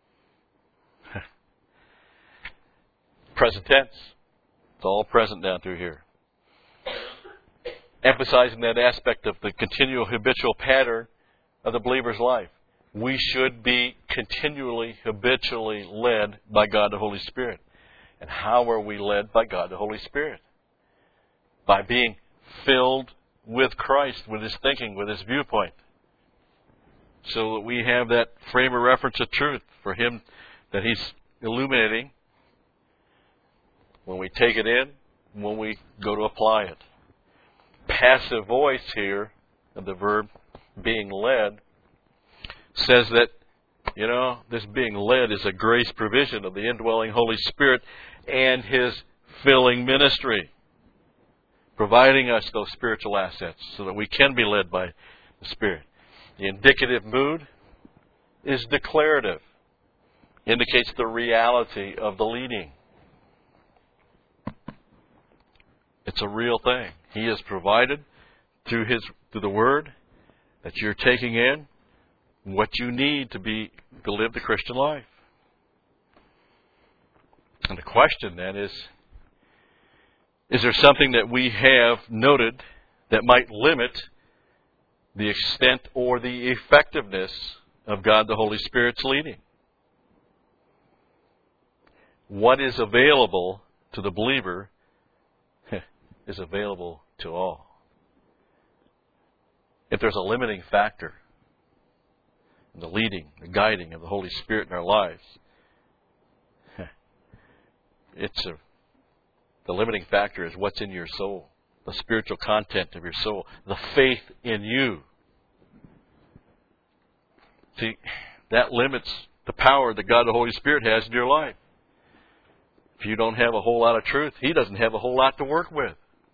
present tense. It's all present down through here. Emphasizing that aspect of the continual habitual pattern of the believer's life. We should be continually, habitually led by God the Holy Spirit. And how are we led by God the Holy Spirit? By being filled with Christ, with His thinking, with His viewpoint. So that we have that frame of reference of truth for Him that He's illuminating when we take it in, when we go to apply it. Passive voice here of the verb being led says that, this being led is a grace provision of the indwelling Holy Spirit and His filling ministry, providing us those spiritual assets so that we can be led by the Spirit. The indicative mood is declarative, indicates the reality of the leading. It's a real thing. He has provided through the Word that you're taking in what you need to live the Christian life. And the question then is there something that we have noted that might limit the extent or the effectiveness of God the Holy Spirit's leading? What is available to the believer is available to all. If there's a limiting factor in the leading, the guiding of the Holy Spirit in our lives, the limiting factor is what's in your soul, the spiritual content of your soul, the faith in you. See, that limits the power that God the Holy Spirit has in your life. If you don't have a whole lot of truth, He doesn't have a whole lot to work with.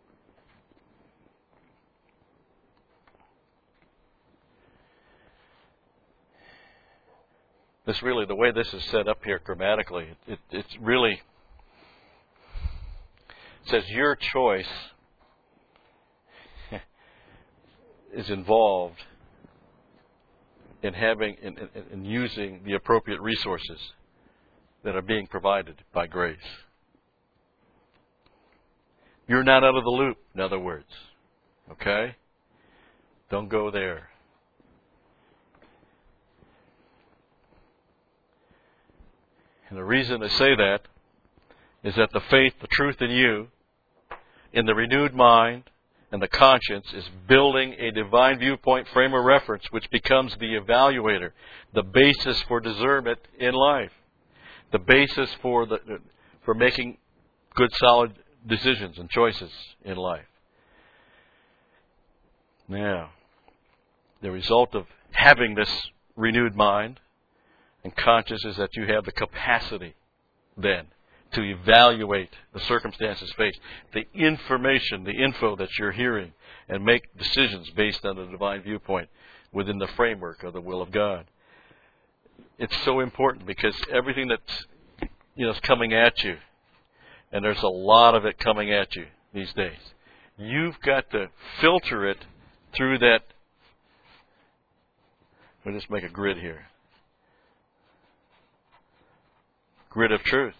The way this is set up here grammatically, it's really says your choice is involved in having in using the appropriate resources that are being provided by grace. You're not out of the loop, in other words. Okay? Don't go there. And the reason I say that is that the faith, the truth in you, in the renewed mind and the conscience, is building a divine viewpoint frame of reference which becomes the evaluator, the basis for discernment in life, the basis for making good, solid decisions and choices in life. Now, the result of having this renewed mind and conscience is that you have the capacity then to evaluate the circumstances faced, the information, the info that you're hearing, and make decisions based on the divine viewpoint within the framework of the will of God. It's so important because everything that's is coming at you, and there's a lot of it coming at you these days, you've got to filter it through that. Let me just make a grid here. Grid of truth.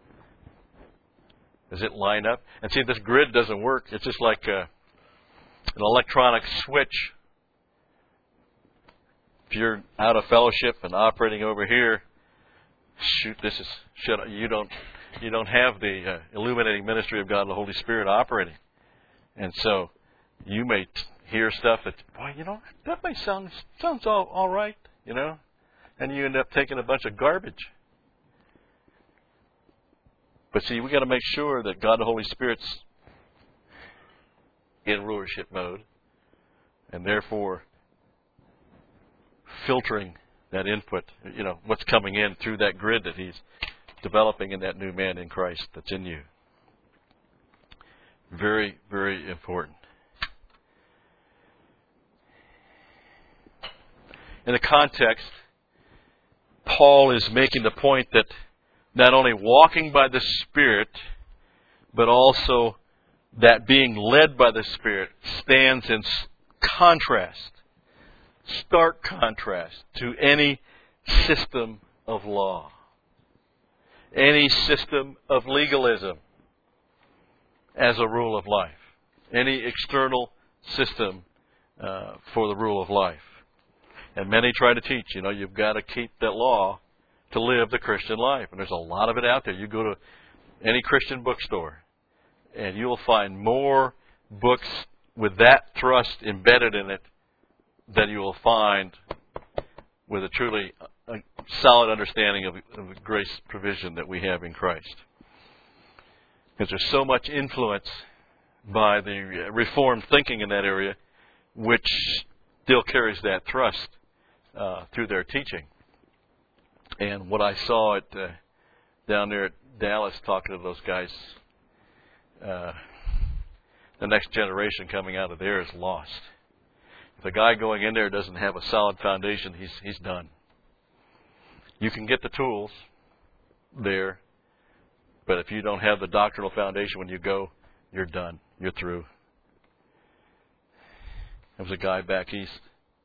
Does it line up? And see, this grid doesn't work. It's just like an electronic switch. If you're out of fellowship and operating over here, you don't have the illuminating ministry of God and the Holy Spirit operating. And so you may hear stuff that, that may sounds all right, you know, and you end up taking a bunch of garbage. But see, we got to make sure that God the Holy Spirit's in rulership mode, and therefore filtering that input, you know, what's coming in through that grid that He's developing in that new man in Christ that's in you. Very, very important. In the context, Paul is making the point that not only walking by the Spirit, but also that being led by the Spirit stands in contrast, stark contrast to any system of law, any system of legalism as a rule of life, any external system for the rule of life. And many try to teach, you know, you've got to keep that law to live the Christian life. And there's a lot of it out there. You go to any Christian bookstore, and you'll find more books with that thrust embedded in it than you will find with a truly solid understanding of the grace provision that we have in Christ. Because there's so much influence by the Reformed thinking in that area, which still carries that thrust through their teaching. And what I saw down there at Dallas, talking to those guys, the next generation coming out of there is lost. If a guy going in there doesn't have a solid foundation, he's done. You can get the tools there, but if you don't have the doctrinal foundation when you go, you're done. You're through. There was a guy back east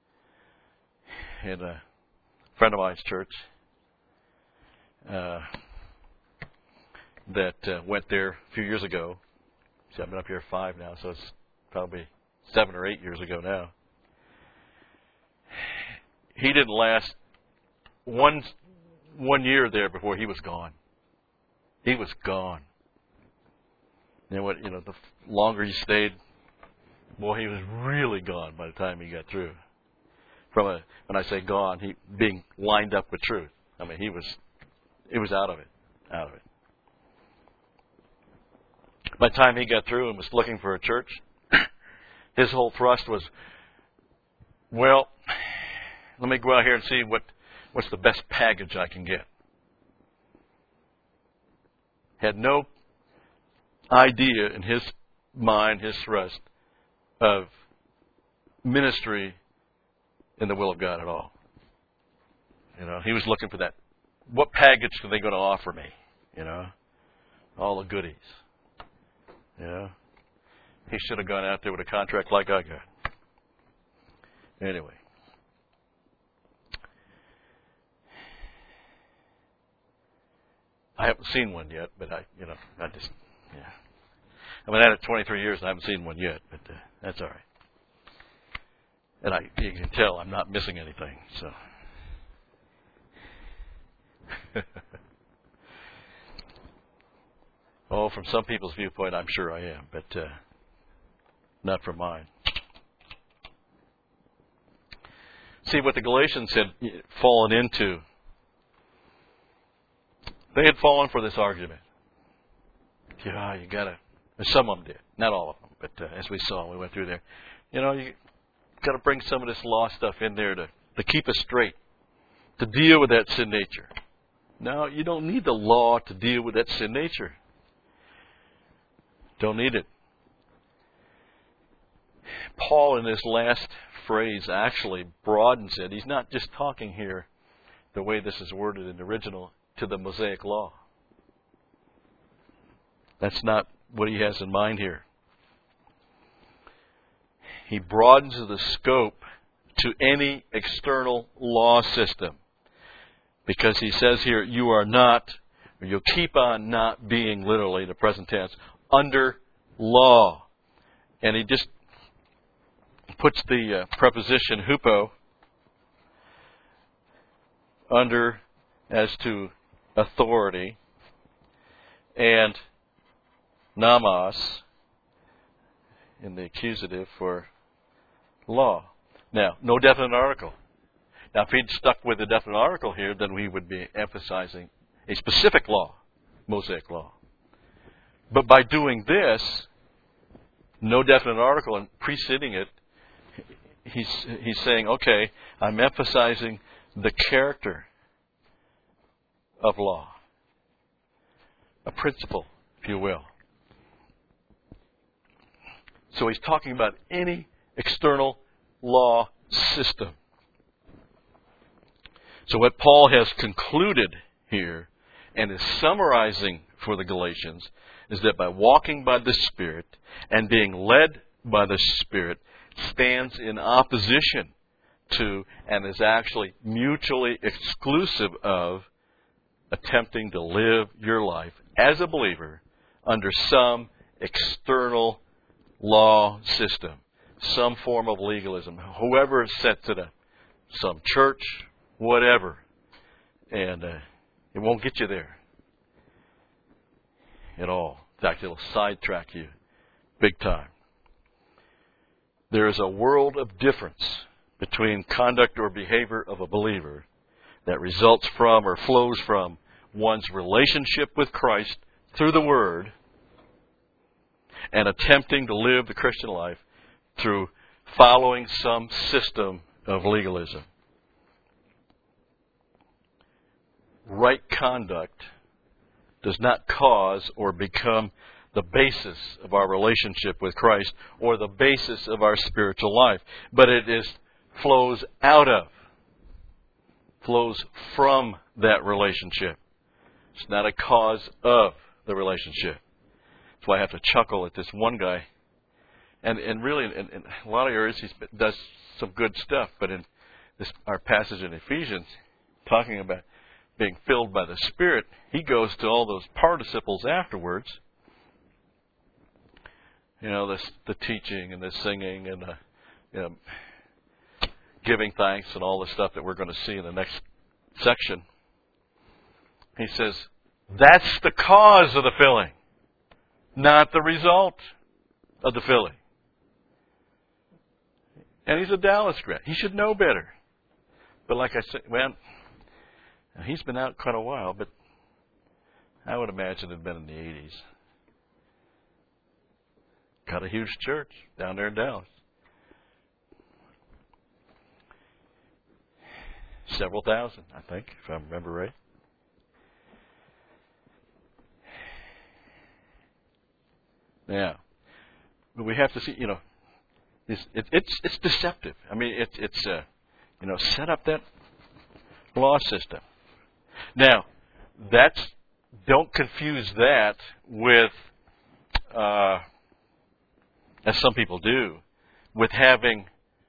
in a friend of mine's church that went there a few years ago. See, I've been up here 5 now, so it's probably 7 or 8 years ago now. He didn't last one year there before he was gone. He was gone. And the longer he stayed, boy, he was really gone by the time he got through. When I say gone, he being lined up with truth. I mean, he was out of it. By the time he got through and was looking for a church, his whole thrust was, well, let me go out here and see what's the best package I can get. Had no idea in his mind, his thrust, of ministry in the will of God at all. You know, he was looking for that. What package are they going to offer me? You know, all the goodies. You know, he should have gone out there with a contract like I got. Anyway. I haven't seen one yet, but I've been at it 23 years and I haven't seen one yet, but that's all right. And you can tell I'm not missing anything, so. Oh, from some people's viewpoint, I'm sure I am, but not from mine. See, what the Galatians had fallen into, they had fallen for this argument. Yeah, you got to, some of them did, not all of them, but as we saw, we went through there. You know, you got to bring some of this law stuff in there to keep us straight, to deal with that sin nature. No, you don't need the law to deal with that sin nature. Don't need it. Paul, in this last phrase, actually broadens it. He's not just talking here the way this is worded in the original to the Mosaic law. That's not what he has in mind here. He broadens the scope to any external law system. Because he says here, you are not, or you'll keep on not being, literally, in the present tense, under law. And he just puts the preposition hupo under as to authority, and nomos in the accusative for law. Now, no definite article. Now, if he'd stuck with the definite article here, then we would be emphasizing a specific law, Mosaic law. But by doing this, no definite article and preceding it, he's saying, okay, I'm emphasizing the character of law, a principle, if you will. So he's talking about any external law system. So what Paul has concluded here and is summarizing for the Galatians is that by walking by the Spirit and being led by the Spirit stands in opposition to and is actually mutually exclusive of attempting to live your life as a believer under some external law system, some form of legalism, whoever sets it up, some church, whatever. And it won't get you there at all. In fact, it'll sidetrack you big time. There is a world of difference between conduct or behavior of a believer that results from or flows from one's relationship with Christ through the Word and attempting to live the Christian life through following some system of legalism. Right conduct does not cause or become the basis of our relationship with Christ or the basis of our spiritual life, but it flows out of, flows from that relationship. It's not a cause of the relationship. That's why I have to chuckle at this one guy. And really, in a lot of areas, he does some good stuff. But in our passage in Ephesians, talking about being filled by the Spirit, he goes to all those participles afterwards. You know, the teaching and the singing and the giving thanks and all the stuff that we're going to see in the next section. He says, that's the cause of the filling, not the result of the filling. And he's a Dallas grad. He should know better. But like I said, well, he's been out quite a while, but I would imagine it had been in the 80s. Got a huge church down there in Dallas. Several thousand, I think, if I remember right. Yeah. But we have to see, it's deceptive. I mean, it's set up that law system. Now, don't confuse that with, as some people do, with having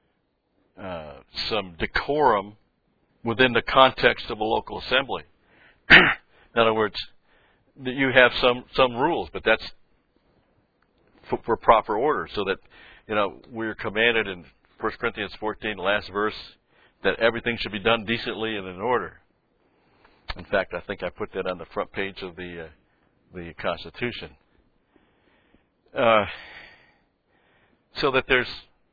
some decorum within the context of a local assembly. In other words, that you have some rules, but that's for proper order, so that we're commanded in 1 Corinthians 14, the last verse, that everything should be done decently and in order. In fact, I think I put that on the front page of the Constitution. So that there's,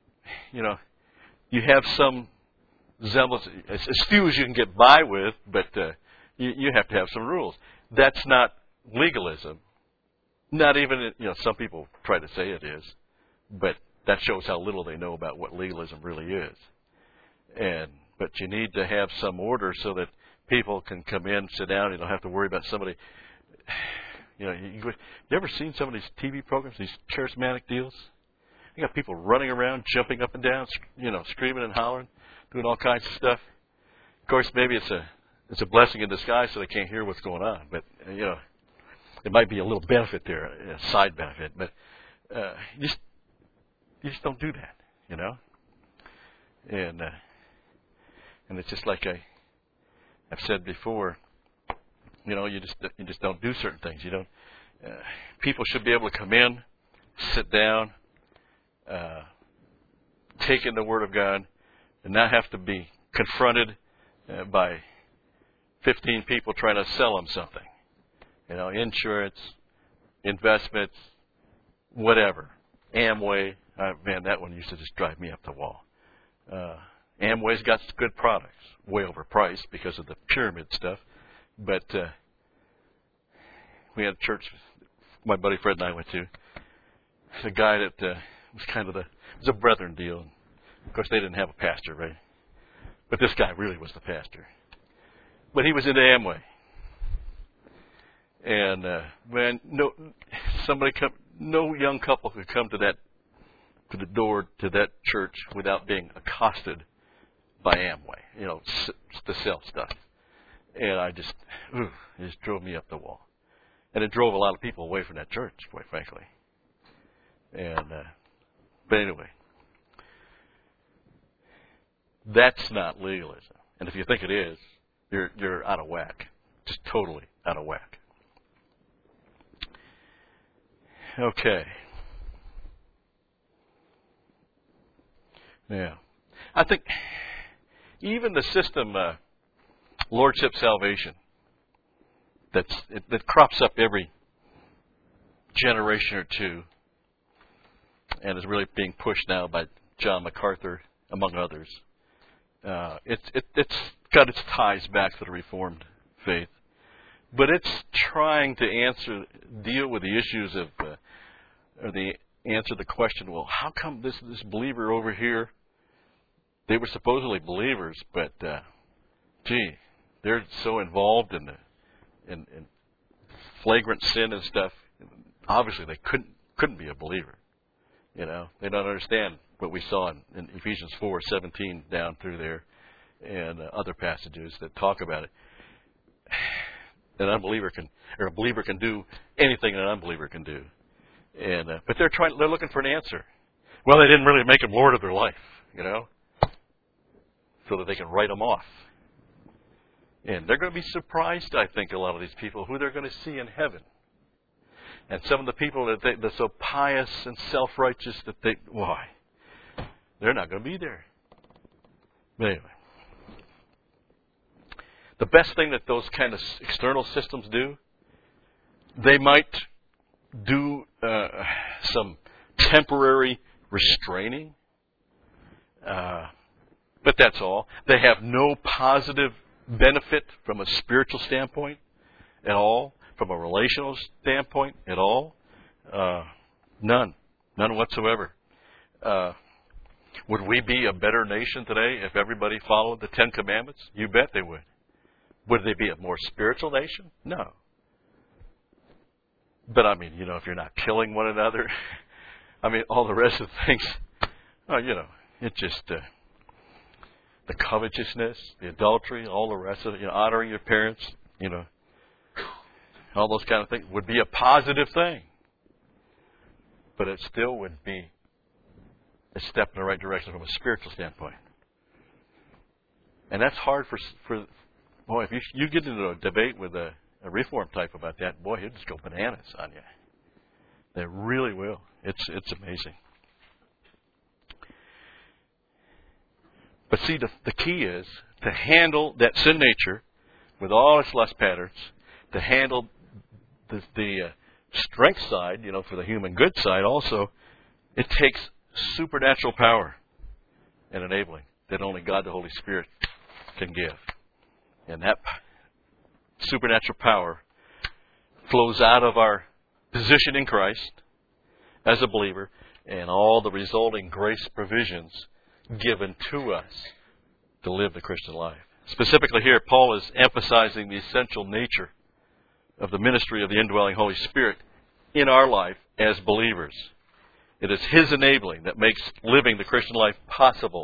you have some semblance, as few as you can get by with, but you have to have some rules. That's not legalism. Not even, some people try to say it is, but that shows how little they know about what legalism really is. But you need to have some order so that people can come in, sit down. You don't have to worry about somebody. You ever seen some of these TV programs, these charismatic deals? You got people running around, jumping up and down, screaming and hollering, doing all kinds of stuff. Of course, maybe it's a blessing in disguise, so they can't hear what's going on. But it might be a little benefit there, a side benefit. But you just don't do that, And it's just like I've said before, you just don't do certain things. You don't. People should be able to come in, sit down, take in the Word of God, and not have to be confronted by 15 people trying to sell them something. Insurance, investments, whatever. Amway, man, that one used to just drive me up the wall. Amway's got good products, way overpriced because of the pyramid stuff. But we had a church my buddy Fred and I went to. The guy that was kind of it was a brethren deal. Of course, they didn't have a pastor, right? But this guy really was the pastor. But he was into Amway. And no young couple could come to the door to that church without being accosted by Amway, to sell stuff. And it just drove me up the wall. And it drove a lot of people away from that church, quite frankly. And but anyway, that's not legalism. And if you think it is, you're out of whack, just totally out of whack. Okay. Yeah, I think even the system, Lordship Salvation, that crops up every generation or two, and is really being pushed now by John MacArthur, among others. It's got its ties back to the Reformed faith, but it's trying to deal with the issues of, answer the question. Well, how come this believer over here? They were supposedly believers, but they're so involved in flagrant sin and stuff. Obviously, they couldn't be a believer. They don't understand what we saw in Ephesians 4:17 down through there, and other passages that talk about it. A believer can do anything an unbeliever can do, but they're looking for an answer. Well, they didn't really make him Lord of their life, so that they can write them off. And they're going to be surprised, I think, a lot of these people, who they're going to see in heaven. And some of the people that's so pious and self-righteous that they're not going to be there. But anyway, the best thing that those kind of external systems do, they might do some temporary restraining, but that's all. They have no positive benefit from a spiritual standpoint at all, from a relational standpoint at all. None whatsoever. Would we be a better nation today if everybody followed the Ten Commandments? You bet they would. Would they be a more spiritual nation? No. But if you're not killing one another, all the rest of the things, it just, the covetousness, the adultery, all the rest of it, honoring your parents, all those kind of things would be a positive thing. But it still would be a step in the right direction from a spiritual standpoint. And that's hard for if you get into a debate with a Reform type about that, boy, he'll just go bananas on you. They really will. It's amazing. But see, the key is to handle that sin nature with all its lust patterns, to handle the strength side, for the human good side also. It takes supernatural power and enabling that only God the Holy Spirit can give. And that supernatural power flows out of our position in Christ as a believer and all the resulting grace provisions given to us to live the Christian life. Specifically here, Paul is emphasizing the essential nature of the ministry of the indwelling Holy Spirit in our life as believers. It is His enabling that makes living the Christian life possible.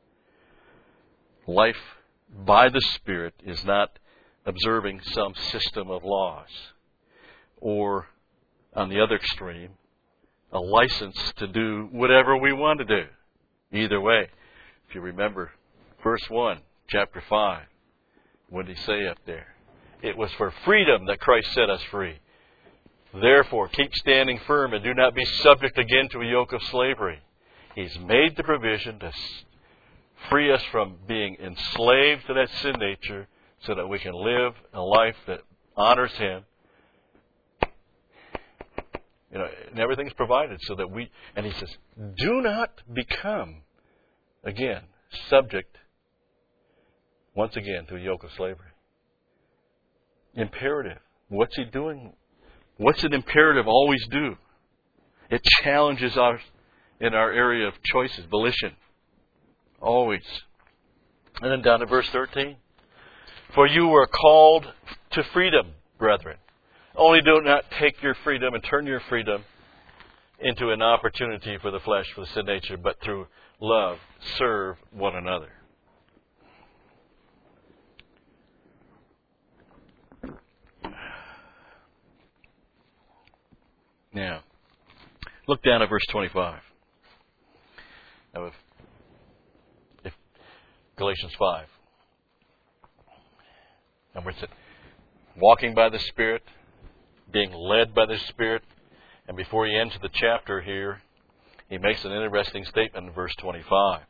Life by the Spirit is not observing some system of laws, or, on the other extreme, a license to do whatever we want to do. Either way, if you remember verse 1, chapter 5, what did he say up there? It was for freedom that Christ set us free. Therefore, keep standing firm and do not be subject again to a yoke of slavery. He's made the provision to free us from being enslaved to that sin nature so that we can live a life that honors Him. And everything's provided so that and He says, do not become, again, subject once again to a yoke of slavery. Imperative. What's he doing? What's an imperative always do? It challenges us in our area of choices, volition. Always. And then down to verse 13. For you were called to freedom, brethren. Only do not take your freedom and turn your freedom into an opportunity for the flesh, for the sin nature, but through love, serve one another. Now, look down at verse 25. Now, if Galatians 5. And we're walking by the Spirit, being led by the Spirit. And before he ends the chapter here, he makes an interesting statement in verse 25.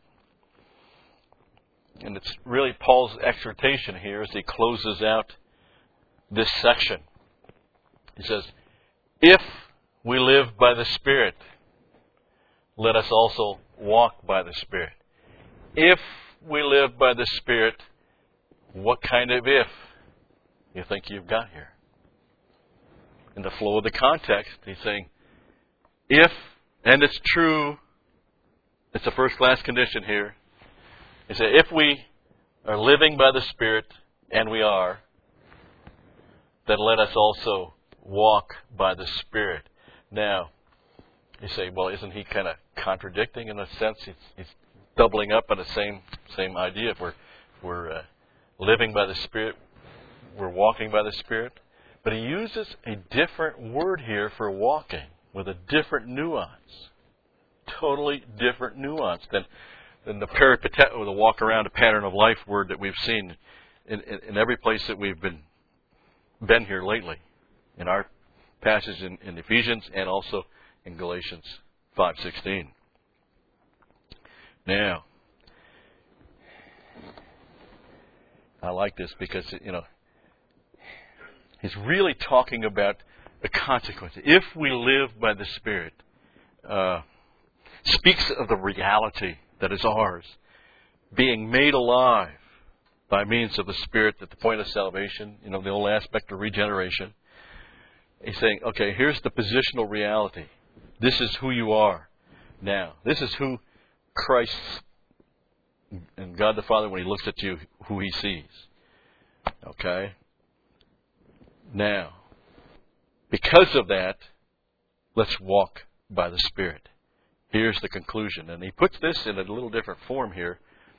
And it's really Paul's exhortation here as he closes out this section. He says, if we live by the Spirit, let us also walk by the Spirit. If we live by the Spirit, what kind of if you think you've got here? In the flow of the context, he's saying, if, and it's true, it's a first-class condition here. He said, if we are living by the Spirit, and we are, then let us also walk by the Spirit. Now, you say, well, isn't he kind of contradicting in a sense? He's doubling up on the same idea. If we're living by the Spirit, we're walking by the Spirit. But he uses a different word here for walking with a different nuance. Totally different nuance than the peripateo, the walk around a pattern of life word that we've seen in every place that we've been here lately. In our passage in Ephesians and also in Galatians 5:16. Now, I like this because, he's really talking about the consequences. If we live by the Spirit, speaks of the reality that is ours, being made alive by means of the Spirit at the point of salvation, the whole aspect of regeneration. He's saying, okay, here's the positional reality. This is who you are now. This is who Christ and God the Father, when he looks at you, who he sees. Okay? Now, because of that, let's walk by the Spirit. Here's the conclusion. And he puts this in a little different form here.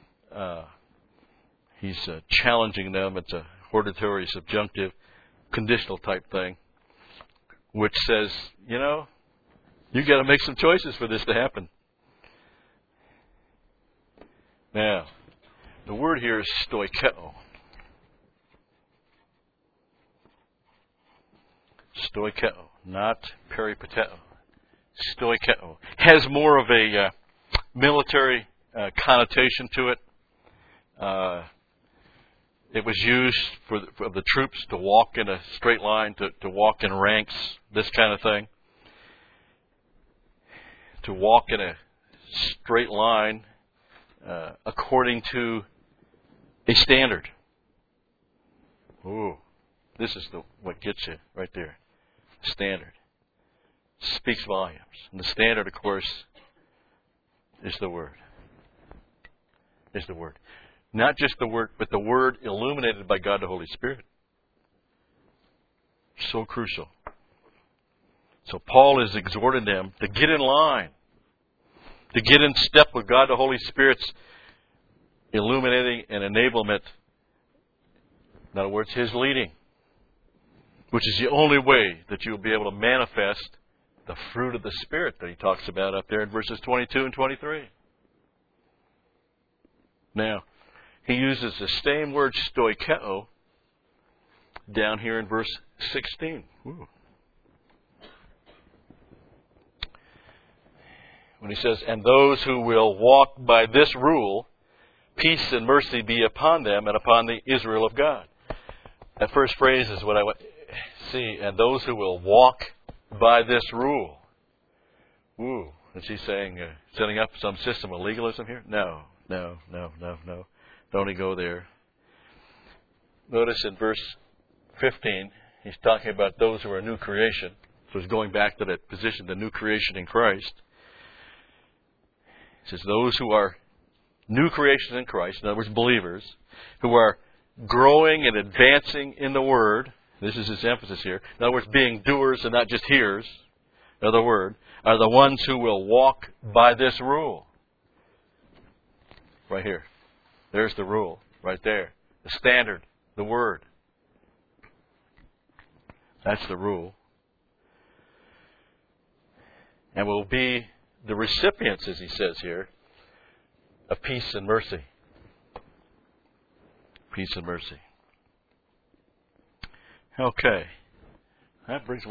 He's challenging them. It's a hortatory, subjunctive, conditional type thing, which says, you got to make some choices for this to happen. Now, the word here is stoikeo. Stoikeo, not peripateo. Stoikeo has more of a military connotation to it. It was used for the troops to walk in a straight line, to walk in ranks, this kind of thing. To walk in a straight line according to a standard. Ooh, this is what gets you right there. Standard. Speaks volumes. And the standard, of course, is the Word. Is the Word. Not just the Word, but the Word illuminated by God the Holy Spirit. So crucial. So Paul is exhorting them to get in line, to get in step with God the Holy Spirit's illuminating and enablement. In other words, His leading, which is the only way that you'll be able to manifest the fruit of the Spirit that he talks about up there in verses 22 and 23. Now, he uses the same word stoikeo down here in verse 16. Ooh. When he says, and those who will walk by this rule, peace and mercy be upon them and upon the Israel of God. That first phrase is what I see. And those who will walk by this rule. Ooh, is he saying, setting up some system of legalism here? No. Don't he go there. notice in verse 15, he's talking about those who are a new creation. So he's going back to that position, the new creation in Christ. He says those who are new creations in Christ, in other words, believers, who are growing and advancing in the Word. This is his emphasis here. In other words, being doers and not just hearers of the Word, are the ones who will walk by this rule. Right here. There's the rule. Right there. The standard. The Word. That's the rule. And will be the recipients, as he says here, of peace and mercy. Peace and mercy. Okay. That brings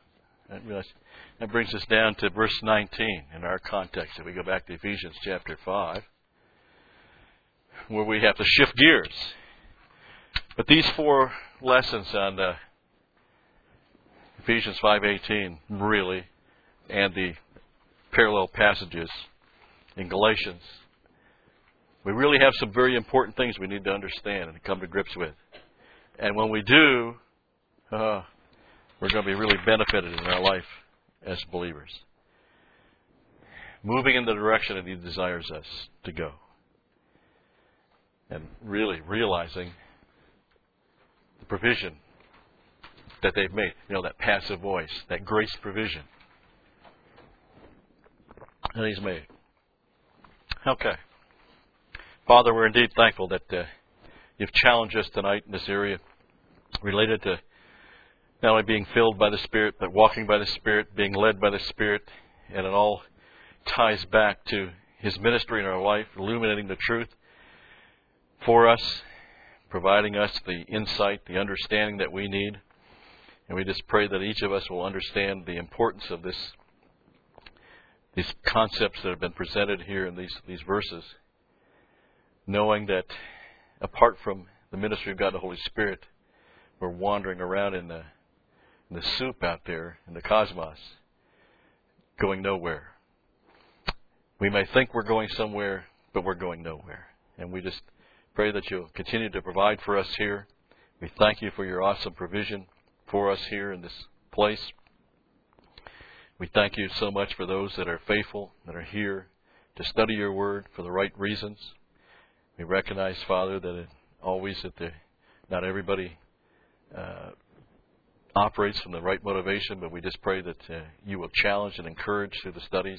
us down to verse 19 in our context. If we go back to Ephesians chapter 5, where we have to shift gears. But these 4 lessons on Ephesians 5:18, really, and the parallel passages in Galatians, we really have some very important things we need to understand and come to grips with. And when we do, we're going to be really benefited in our life as believers. Moving in the direction that He desires us to go. And really realizing the provision that they've made. You know, that passive voice, that grace provision that He's made. Okay. Father, we're indeed thankful that You've challenged us tonight in this area related to not only being filled by the Spirit, but walking by the Spirit, being led by the Spirit, and it all ties back to His ministry in our life, illuminating the truth for us, providing us the insight, the understanding that we need. And we just pray that each of us will understand the importance of these concepts that have been presented here in these verses, knowing that apart from the ministry of God the Holy Spirit, we're wandering around in the soup out there, in the cosmos, going nowhere. We may think we're going somewhere, but we're going nowhere. And we just pray that You'll continue to provide for us here. We thank You for Your awesome provision for us here in this place. We thank You so much for those that are faithful, that are here to study Your Word for the right reasons. We recognize, Father, that not everybody operates from the right motivation, but we just pray that You will challenge and encourage through the studies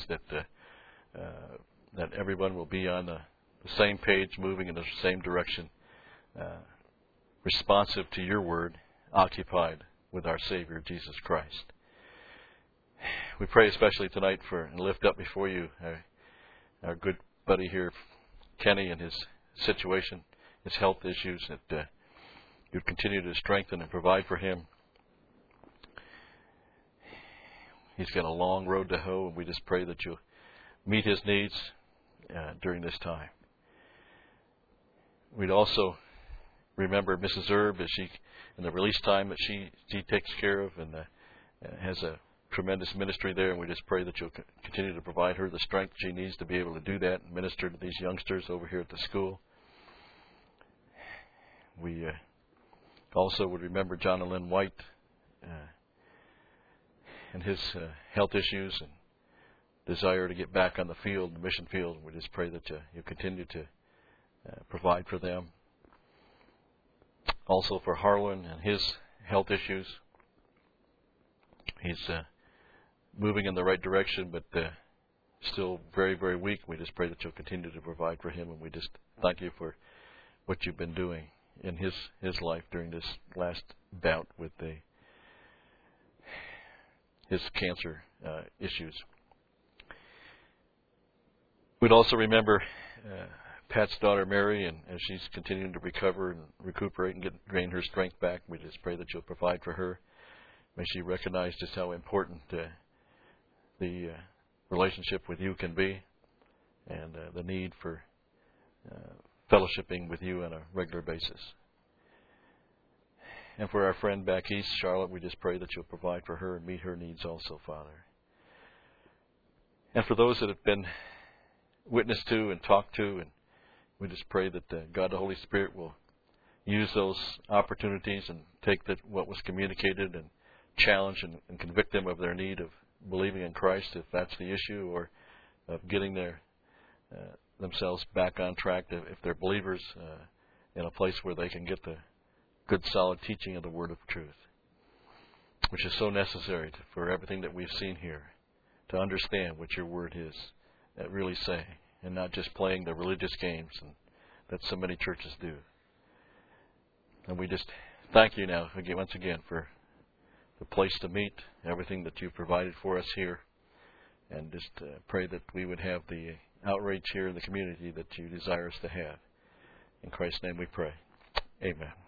that everyone will be on the same page, moving in the same direction, responsive to Your Word, occupied with our Savior, Jesus Christ. We pray especially tonight and lift up before You our good buddy here, Kenny, and his situation, his health issues, that You'd continue to strengthen and provide for him. He's got a long road to hoe, and we just pray that You'll meet his needs during this time. We'd also remember Mrs. Erb as in the release time that she takes care of, and has a tremendous ministry there, and we just pray that You'll continue to provide her the strength she needs to be able to do that and minister to these youngsters over here at the school. We also would remember John and Lynn White and his health issues and desire to get back on the field, the mission field. We just pray that You'll continue to provide for them. Also for Harlan and his health issues. He's moving in the right direction, but still very, very weak. We just pray that You'll continue to provide for him, and we just thank You for what You've been doing in his life during this last bout with his cancer issues. We'd also remember Pat's daughter Mary, and as she's continuing to recover and recuperate and gain her strength back, we just pray that You'll provide for her. May she recognize just how important the relationship with You can be, and the need for fellowshipping with You on a regular basis. And for our friend back east, Charlotte, we just pray that You'll provide for her and meet her needs also, Father. And for those that have been witnessed to and talked to, and we just pray that God the Holy Spirit will use those opportunities and take what was communicated and challenge and convict them of their need of believing in Christ, if that's the issue, or of getting themselves back on track if they're believers in a place where they can get the good, solid teaching of the Word of truth, which is so necessary for everything that we've seen here, to understand what your Word is that really say, and not just playing the religious games that so many churches do. And we just thank you now once again for the place to meet, everything that you've provided for us here, and just pray that we would have the outreach here in the community that you desire us to have. In Christ's name we pray. Amen.